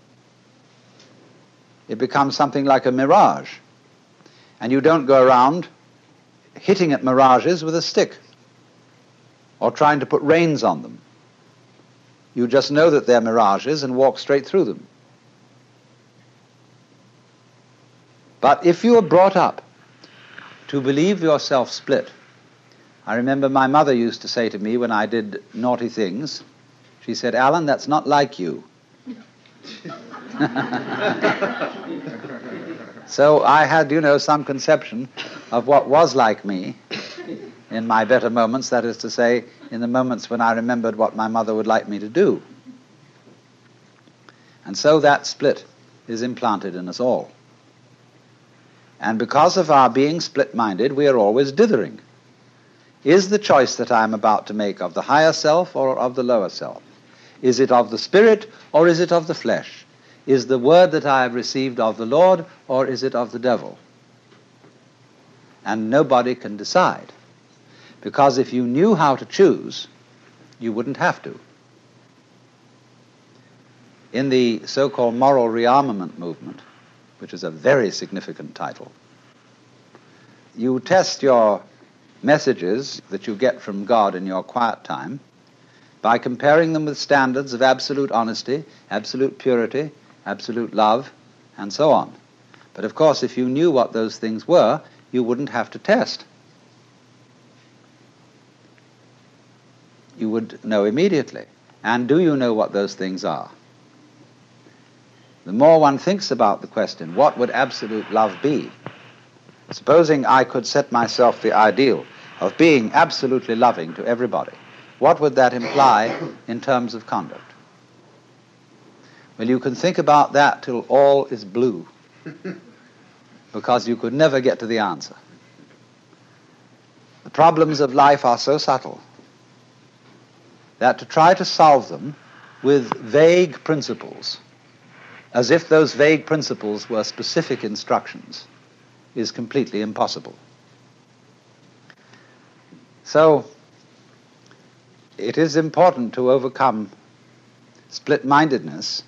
It becomes something like a mirage. And you don't go around hitting at mirages with a stick or trying to put reins on them. You just know that they're mirages and walk straight through them. But if you are brought up to believe yourself split, I remember my mother used to say to me when I did naughty things, she said, "Alan, that's not like you." So I had, some conception of what was like me in my better moments, that is to say, in the moments when I remembered what my mother would like me to do. And so that split is implanted in us all. And because of our being split-minded, we are always dithering. Is the choice that I am about to make of the higher self or of the lower self? Is it of the spirit or is it of the flesh? Is the word that I have received of the Lord or is it of the devil? And nobody can decide. Because if you knew how to choose, you wouldn't have to. In the so-called moral rearmament movement, which is a very significant title, you test your messages that you get from God in your quiet time by comparing them with standards of absolute honesty, absolute purity, absolute love, and so on. But of course, if you knew what those things were, you wouldn't have to test. You would know immediately. And do you know what those things are? The more one thinks about the question, what would absolute love be? Supposing I could set myself the ideal of being absolutely loving to everybody, what would that imply in terms of conduct? Well, you can think about that till all is blue, because you could never get to the answer. The problems of life are so subtle that to try to solve them with vague principles, as if those vague principles were specific instructions, is completely impossible. So, it is important to overcome split-mindedness,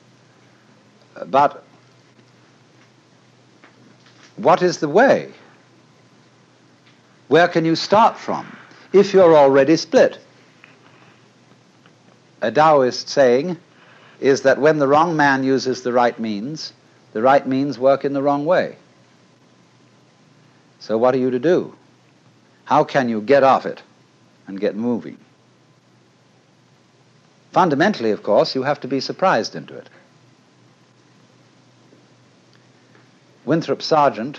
but what is the way? Where can you start from if you're already split? A Taoist saying is that when the wrong man uses the right means work in the wrong way. So what are you to do? How can you get off it and get moving? Fundamentally, of course, you have to be surprised into it. Winthrop Sargent,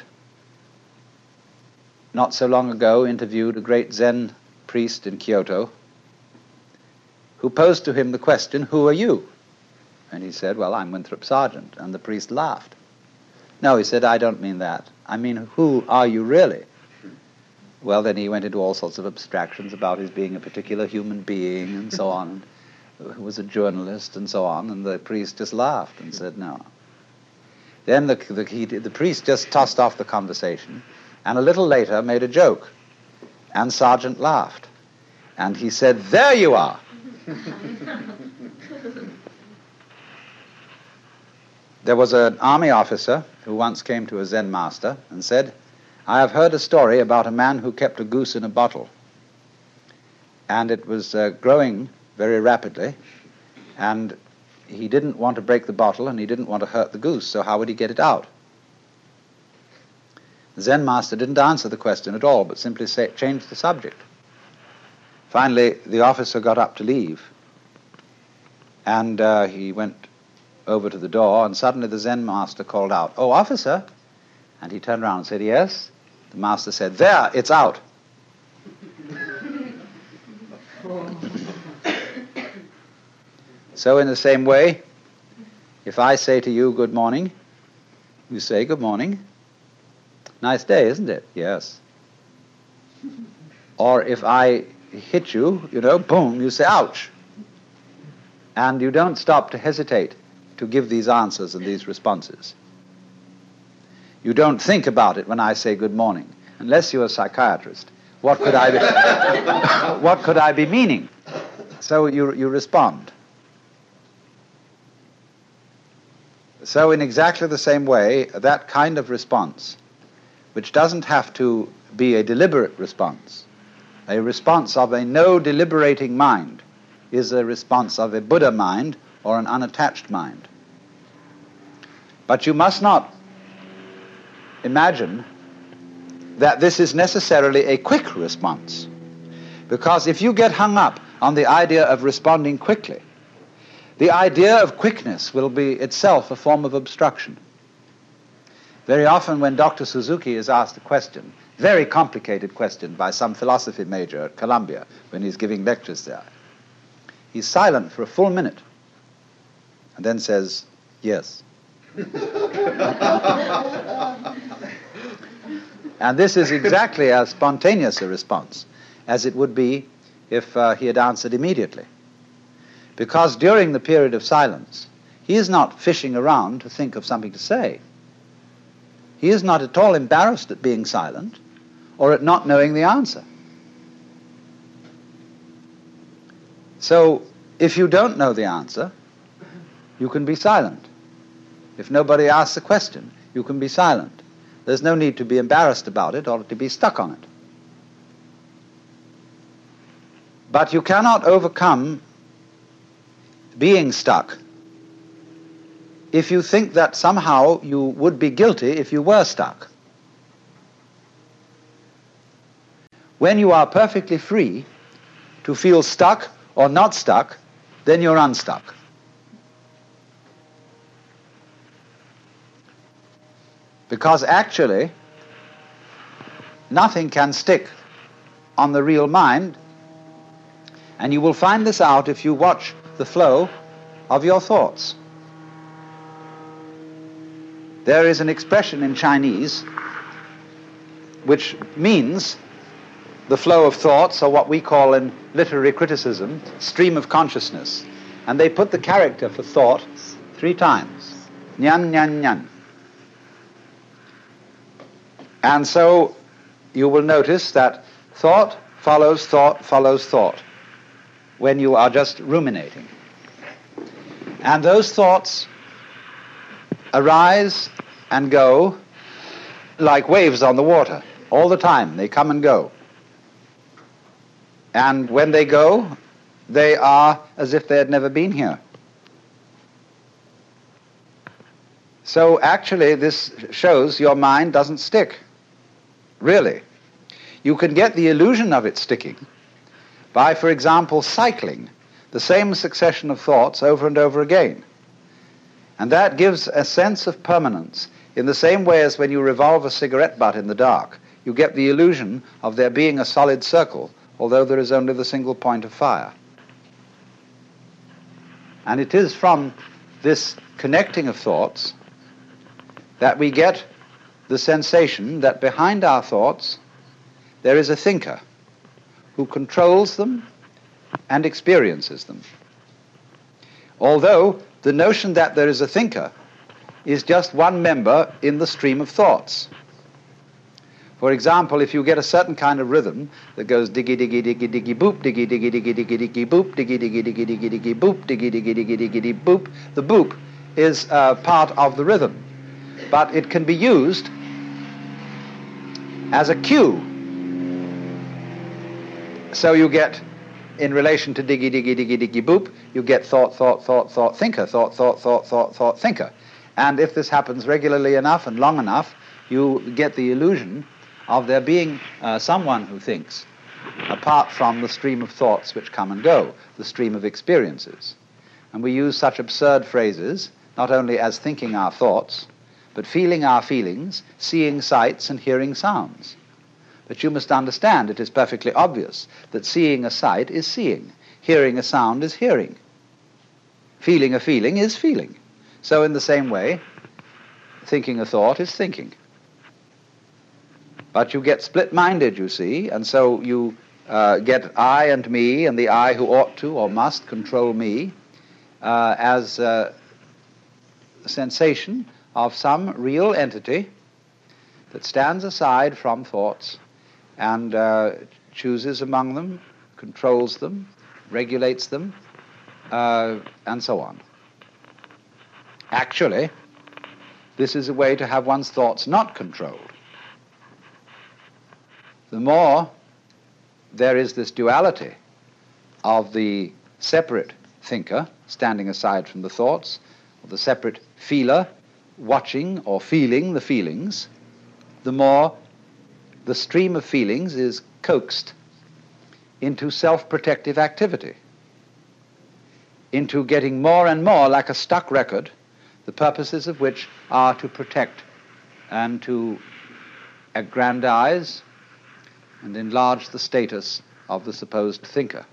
not so long ago, interviewed a great Zen priest in Kyoto who posed to him the question, "Who are you?" And he said, "Well, I'm Winthrop Sargent." And the priest laughed. "No," he said, "I don't mean that. I mean, who are you really?" Well, then he went into all sorts of abstractions about his being a particular human being and so on, who was a journalist and so on, and the priest just laughed and said, "No." Then the priest just tossed off the conversation, and a little later made a joke, and Sargent laughed. And he said, "There you are." There was an army officer who once came to a Zen master and said, "I have heard a story about a man who kept a goose in a bottle, and it was growing very rapidly, and he didn't want to break the bottle and he didn't want to hurt the goose, so how would he get it out?" The Zen master didn't answer the question at all, but simply changed the subject. Finally, the officer got up to leave, and he went over to the door, and suddenly the Zen master called out, "Oh, officer!" And he turned around and said, "Yes?" The master said, "There, it's out." So in the same way, if I say to you, "Good morning," you say, "Good morning. Nice day, isn't it?" "Yes." Or if I hit you, boom, you say, "Ouch." And you don't stop to hesitate to give these answers and these responses. You don't think about it when I say good morning, unless you're a psychiatrist. What could I be, what could I be meaning? So you respond. So in exactly the same way, that kind of response, which doesn't have to be a deliberate response, a response of a no deliberating mind, is a response of a Buddha mind or an unattached mind. But you must not imagine that this is necessarily a quick response, because if you get hung up on the idea of responding quickly, the idea of quickness will be itself a form of obstruction. Very often when Dr. Suzuki is asked a question, very complicated question by some philosophy major at Columbia when he's giving lectures there, he's silent for a full minute and then says, "Yes." And this is exactly as spontaneous a response as it would be if he had answered immediately. Because during the period of silence, he is not fishing around to think of something to say. He is not at all embarrassed at being silent or at not knowing the answer. So, if you don't know the answer, you can be silent. If nobody asks a question, you can be silent. There's no need to be embarrassed about it or to be stuck on it. But you cannot overcome being stuck if you think that somehow you would be guilty if you were stuck. When you are perfectly free to feel stuck or not stuck, then you're unstuck. Because actually, nothing can stick on the real mind, and you will find this out if you watch the flow of your thoughts. There is an expression in Chinese which means the flow of thoughts, or what we call in literary criticism, stream of consciousness. And they put the character for thought 3 times. Nyan, nyan, nyan. And so you will notice that thought follows thought follows thought when you are just ruminating. And those thoughts arise and go like waves on the water. All the time, they come and go. And when they go, they are as if they had never been here. So actually, this shows your mind doesn't stick. Really. You can get the illusion of it sticking by, for example, cycling the same succession of thoughts over and over again. And that gives a sense of permanence in the same way as when you revolve a cigarette butt in the dark. You get the illusion of there being a solid circle, although there is only the single point of fire. And it is from this connecting of thoughts that we get the sensation that behind our thoughts there is a thinker who controls them and experiences them. Although the notion that there is a thinker is just one member in the stream of thoughts. For example, if you get a certain kind of rhythm that goes diggy diggy diggy diggy boop, diggy diggy diggy diggy diggy boop, diggy diggy diggy diggy diggy boop, diggy diggy diggy diggy diggy boop, the boop is part of the rhythm. But it can be used as a cue. So you get, in relation to diggy diggy diggy diggy boop, you get thought, thought, thought, thought, thinker, thought, thought, thought, thought, thought, thinker. And if this happens regularly enough and long enough, you get the illusion of there being someone who thinks, apart from the stream of thoughts which come and go, the stream of experiences. And we use such absurd phrases, not only as thinking our thoughts, but feeling our feelings, seeing sights and hearing sounds. But you must understand it is perfectly obvious that seeing a sight is seeing, hearing a sound is hearing, feeling a feeling is feeling. So in the same way, thinking a thought is thinking. But you get split-minded, you see, and so you get I and me, and the I who ought to or must control me as a sensation of some real entity that stands aside from thoughts and chooses among them, controls them, regulates them, and so on. Actually, this is a way to have one's thoughts not controlled. The more there is this duality of the separate thinker standing aside from the thoughts, or the separate feeler watching or feeling the feelings, the more the stream of feelings is coaxed into self-protective activity, into getting more and more like a stuck record, the purposes of which are to protect and to aggrandize and enlarge the status of the supposed thinker.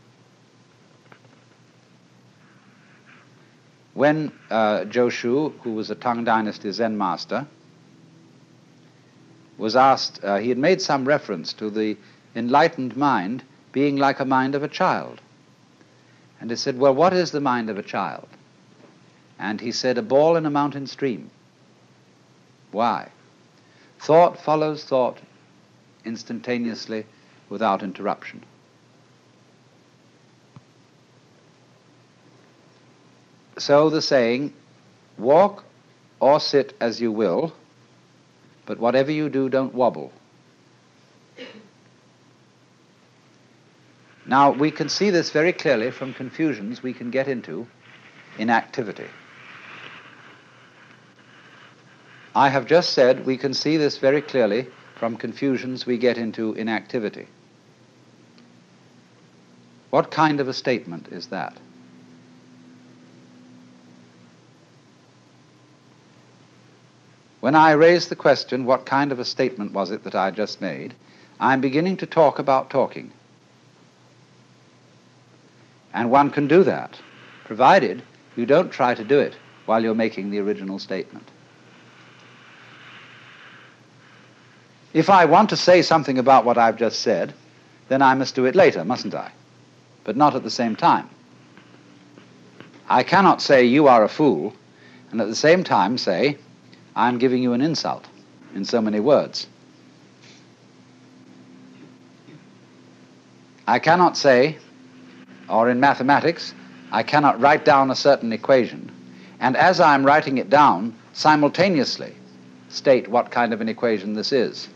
When Joshu, who was a Tang Dynasty Zen master, was asked, he had made some reference to the enlightened mind being like a mind of a child. And he said, well, what is the mind of a child? And he said, a ball in a mountain stream. Why? Thought follows thought instantaneously without interruption. So the saying, walk or sit as you will, but whatever you do, don't wobble. Now, we can see this very clearly from confusions we can get into in activity. I have just said we can see this very clearly from confusions we get into in activity. What kind of a statement is that? When I raise the question, what kind of a statement was it that I just made, I'm beginning to talk about talking. And one can do that, provided you don't try to do it while you're making the original statement. If I want to say something about what I've just said, then I must do it later, mustn't I? But not at the same time. I cannot say you are a fool, and at the same time say, I'm giving you an insult in so many words. I cannot say, or in mathematics, I cannot write down a certain equation, and as I'm writing it down, simultaneously state what kind of an equation this is.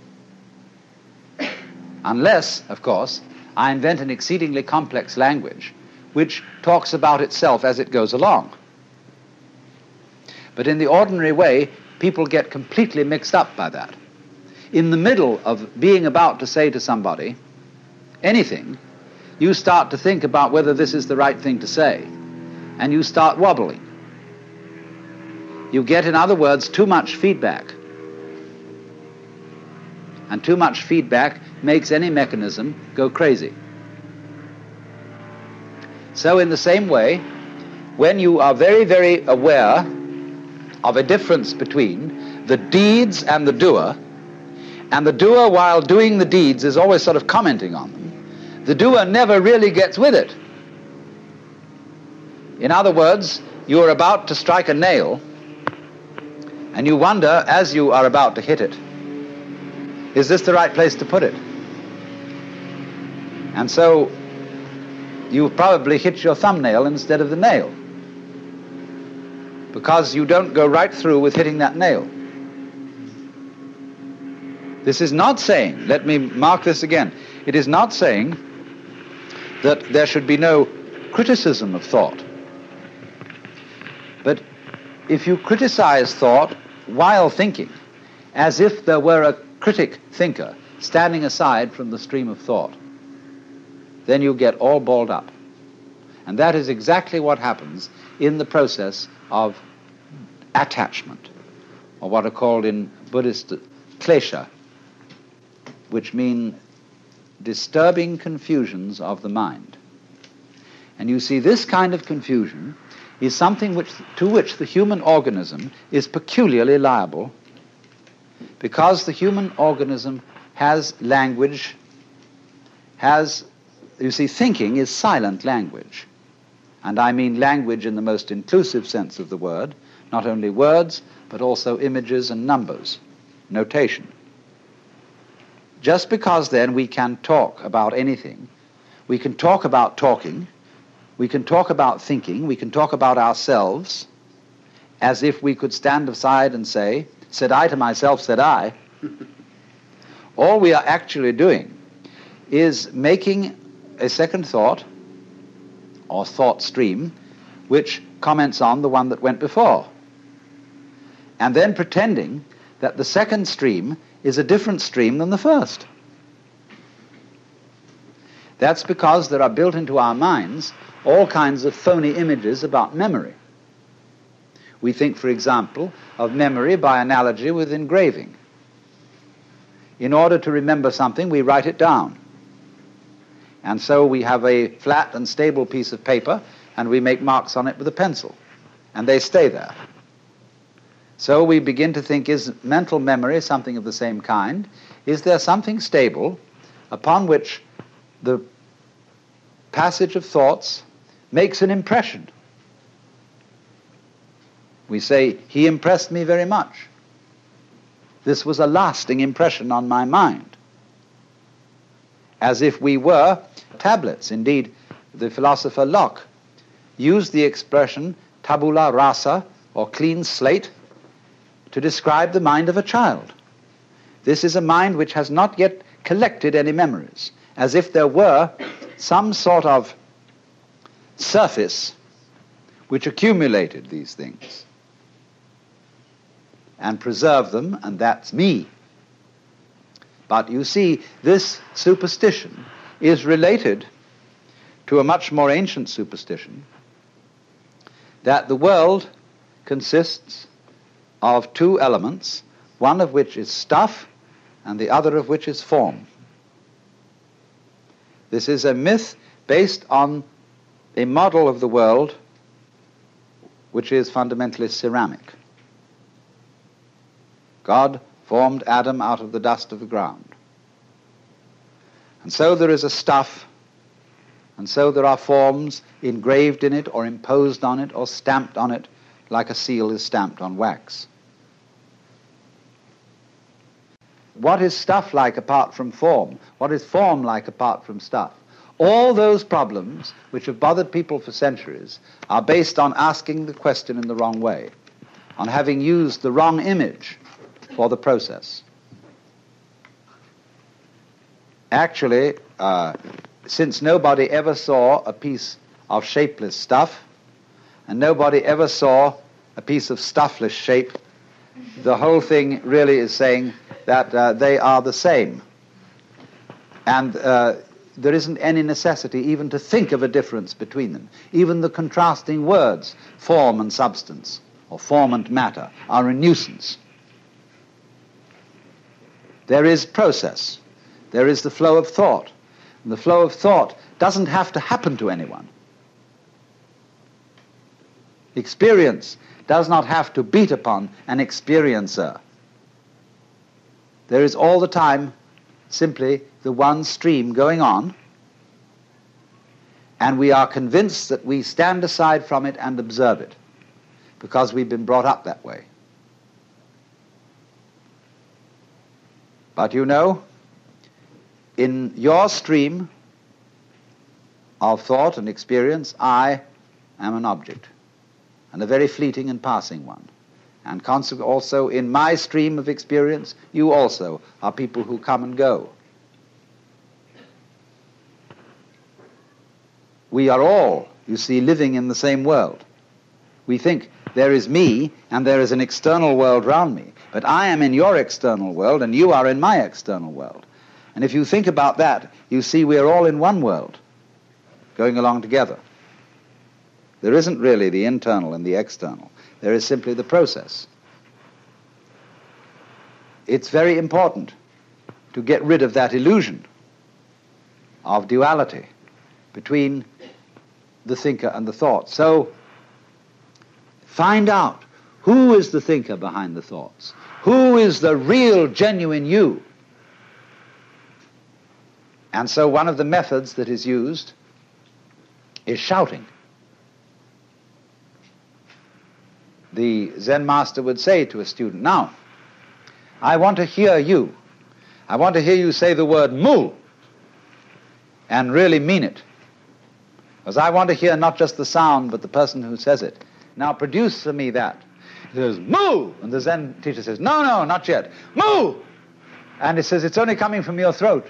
Unless, of course, I invent an exceedingly complex language which talks about itself as it goes along. But in the ordinary way, people get completely mixed up by that. In the middle of being about to say to somebody anything, you start to think about whether this is the right thing to say, and you start wobbling. You get, in other words, too much feedback. And too much feedback makes any mechanism go crazy. So in the same way, when you are very, very aware of a difference between the deeds and the doer while doing the deeds is always sort of commenting on them, the doer never really gets with it. In other words, you are about to strike a nail, and you wonder, as you are about to hit it, is this the right place to put it? And so you probably hit your thumbnail instead of the nail, because you don't go right through with hitting that nail. This is not saying, let me mark this again, it is not saying that there should be no criticism of thought. But if you criticize thought while thinking, as if there were a critic thinker standing aside from the stream of thought, then you get all balled up. And that is exactly what happens in the process of attachment, or what are called in Buddhist klesha, which mean disturbing confusions of the mind. And you see, this kind of confusion is something to which the human organism is peculiarly liable, because the human organism has language, you see, thinking is silent language. And I mean language in the most inclusive sense of the word, not only words, but also images and numbers, notation. Just because then we can talk about anything, we can talk about talking, we can talk about thinking, we can talk about ourselves, as if we could stand aside and say, said I to myself, said I. All we are actually doing is making a second thought, or thought stream, which comments on the one that went before, and then pretending that the second stream is a different stream than the first. That's because there are built into our minds all kinds of phony images about memory. We think, for example, of memory by analogy with engraving. In order to remember something, we write it down. And so we have a flat and stable piece of paper, and we make marks on it with a pencil, and they stay there. So we begin to think, is mental memory something of the same kind? Is there something stable upon which the passage of thoughts makes an impression? We say, he impressed me very much. This was a lasting impression on my mind. As if we were tablets. Indeed, the philosopher Locke used the expression tabula rasa, or clean slate, to describe the mind of a child. This is a mind which has not yet collected any memories, as if there were some sort of surface which accumulated these things and preserved them, and that's me. But you see, this superstition is related to a much more ancient superstition, that the world consists of two elements, one of which is stuff and the other of which is form. This is a myth based on a model of the world which is fundamentally ceramic. God formed Adam out of the dust of the ground. And so there is a stuff, and so there are forms engraved in it or imposed on it or stamped on it like a seal is stamped on wax. What is stuff like apart from form? What is form like apart from stuff? All those problems which have bothered people for centuries are based on asking the question in the wrong way, on having used the wrong image for the process. Actually, since nobody ever saw a piece of shapeless stuff, and nobody ever saw a piece of stuffless shape, the whole thing really is saying that they are the same. And there isn't any necessity even to think of a difference between them. Even the contrasting words, form and substance, or form and matter, are a nuisance. There is process. There is the flow of thought. And the flow of thought doesn't have to happen to anyone. Experience does not have to beat upon an experiencer. There is all the time simply the one stream going on, and we are convinced that we stand aside from it and observe it, because we've been brought up that way. But you know, in your stream of thought and experience, I am an object, and a very fleeting and passing one. And consequently also in my stream of experience, you also are people who come and go. We are all, you see, living in the same world. We think there is me and there is an external world round me, but I am in your external world and you are in my external world. And if you think about that, you see we are all in one world, going along together. There isn't really the internal and the external. There is simply the process. It's very important to get rid of that illusion of duality between the thinker and the thought. So find out who is the thinker behind the thoughts. Who is the real, genuine you? And so one of the methods that is used is shouting. The Zen master would say to a student, now, I want to hear you. I want to hear you say the word mu and really mean it. Because I want to hear not just the sound, but the person who says it. Now produce for me that. He says, mu! And the Zen teacher says, no, no, not yet. Mu! And he says, it's only coming from your throat.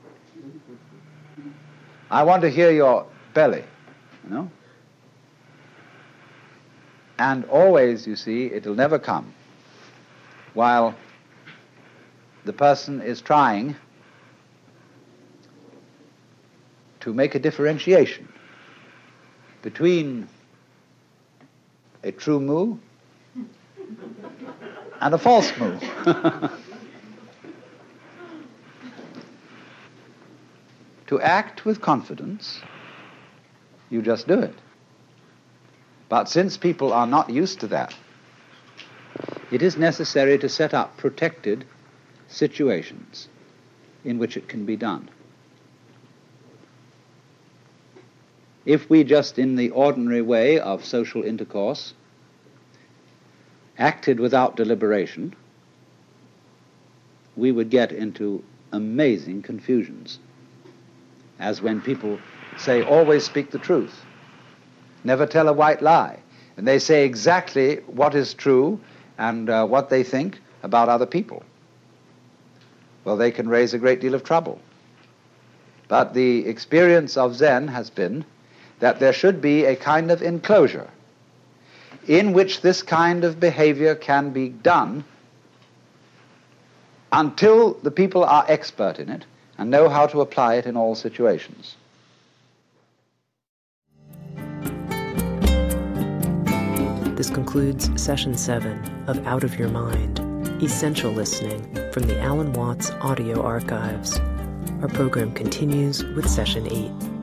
I want to hear your belly, you know? And always, you see, it'll never come while the person is trying to make a differentiation between a true mu and a false mu. To act with confidence, you just do it. But since people are not used to that, it is necessary to set up protected situations in which it can be done. If we just, in the ordinary way of social intercourse, acted without deliberation, we would get into amazing confusions. As when people say, always speak the truth, never tell a white lie. And they say exactly what is true and what they think about other people. Well, they can raise a great deal of trouble. But the experience of Zen has been that there should be a kind of enclosure in which this kind of behavior can be done until the people are expert in it and know how to apply it in all situations. This concludes Session 7 of Out of Your Mind, Essential Listening from the Alan Watts Audio Archives. Our program continues with Session 8.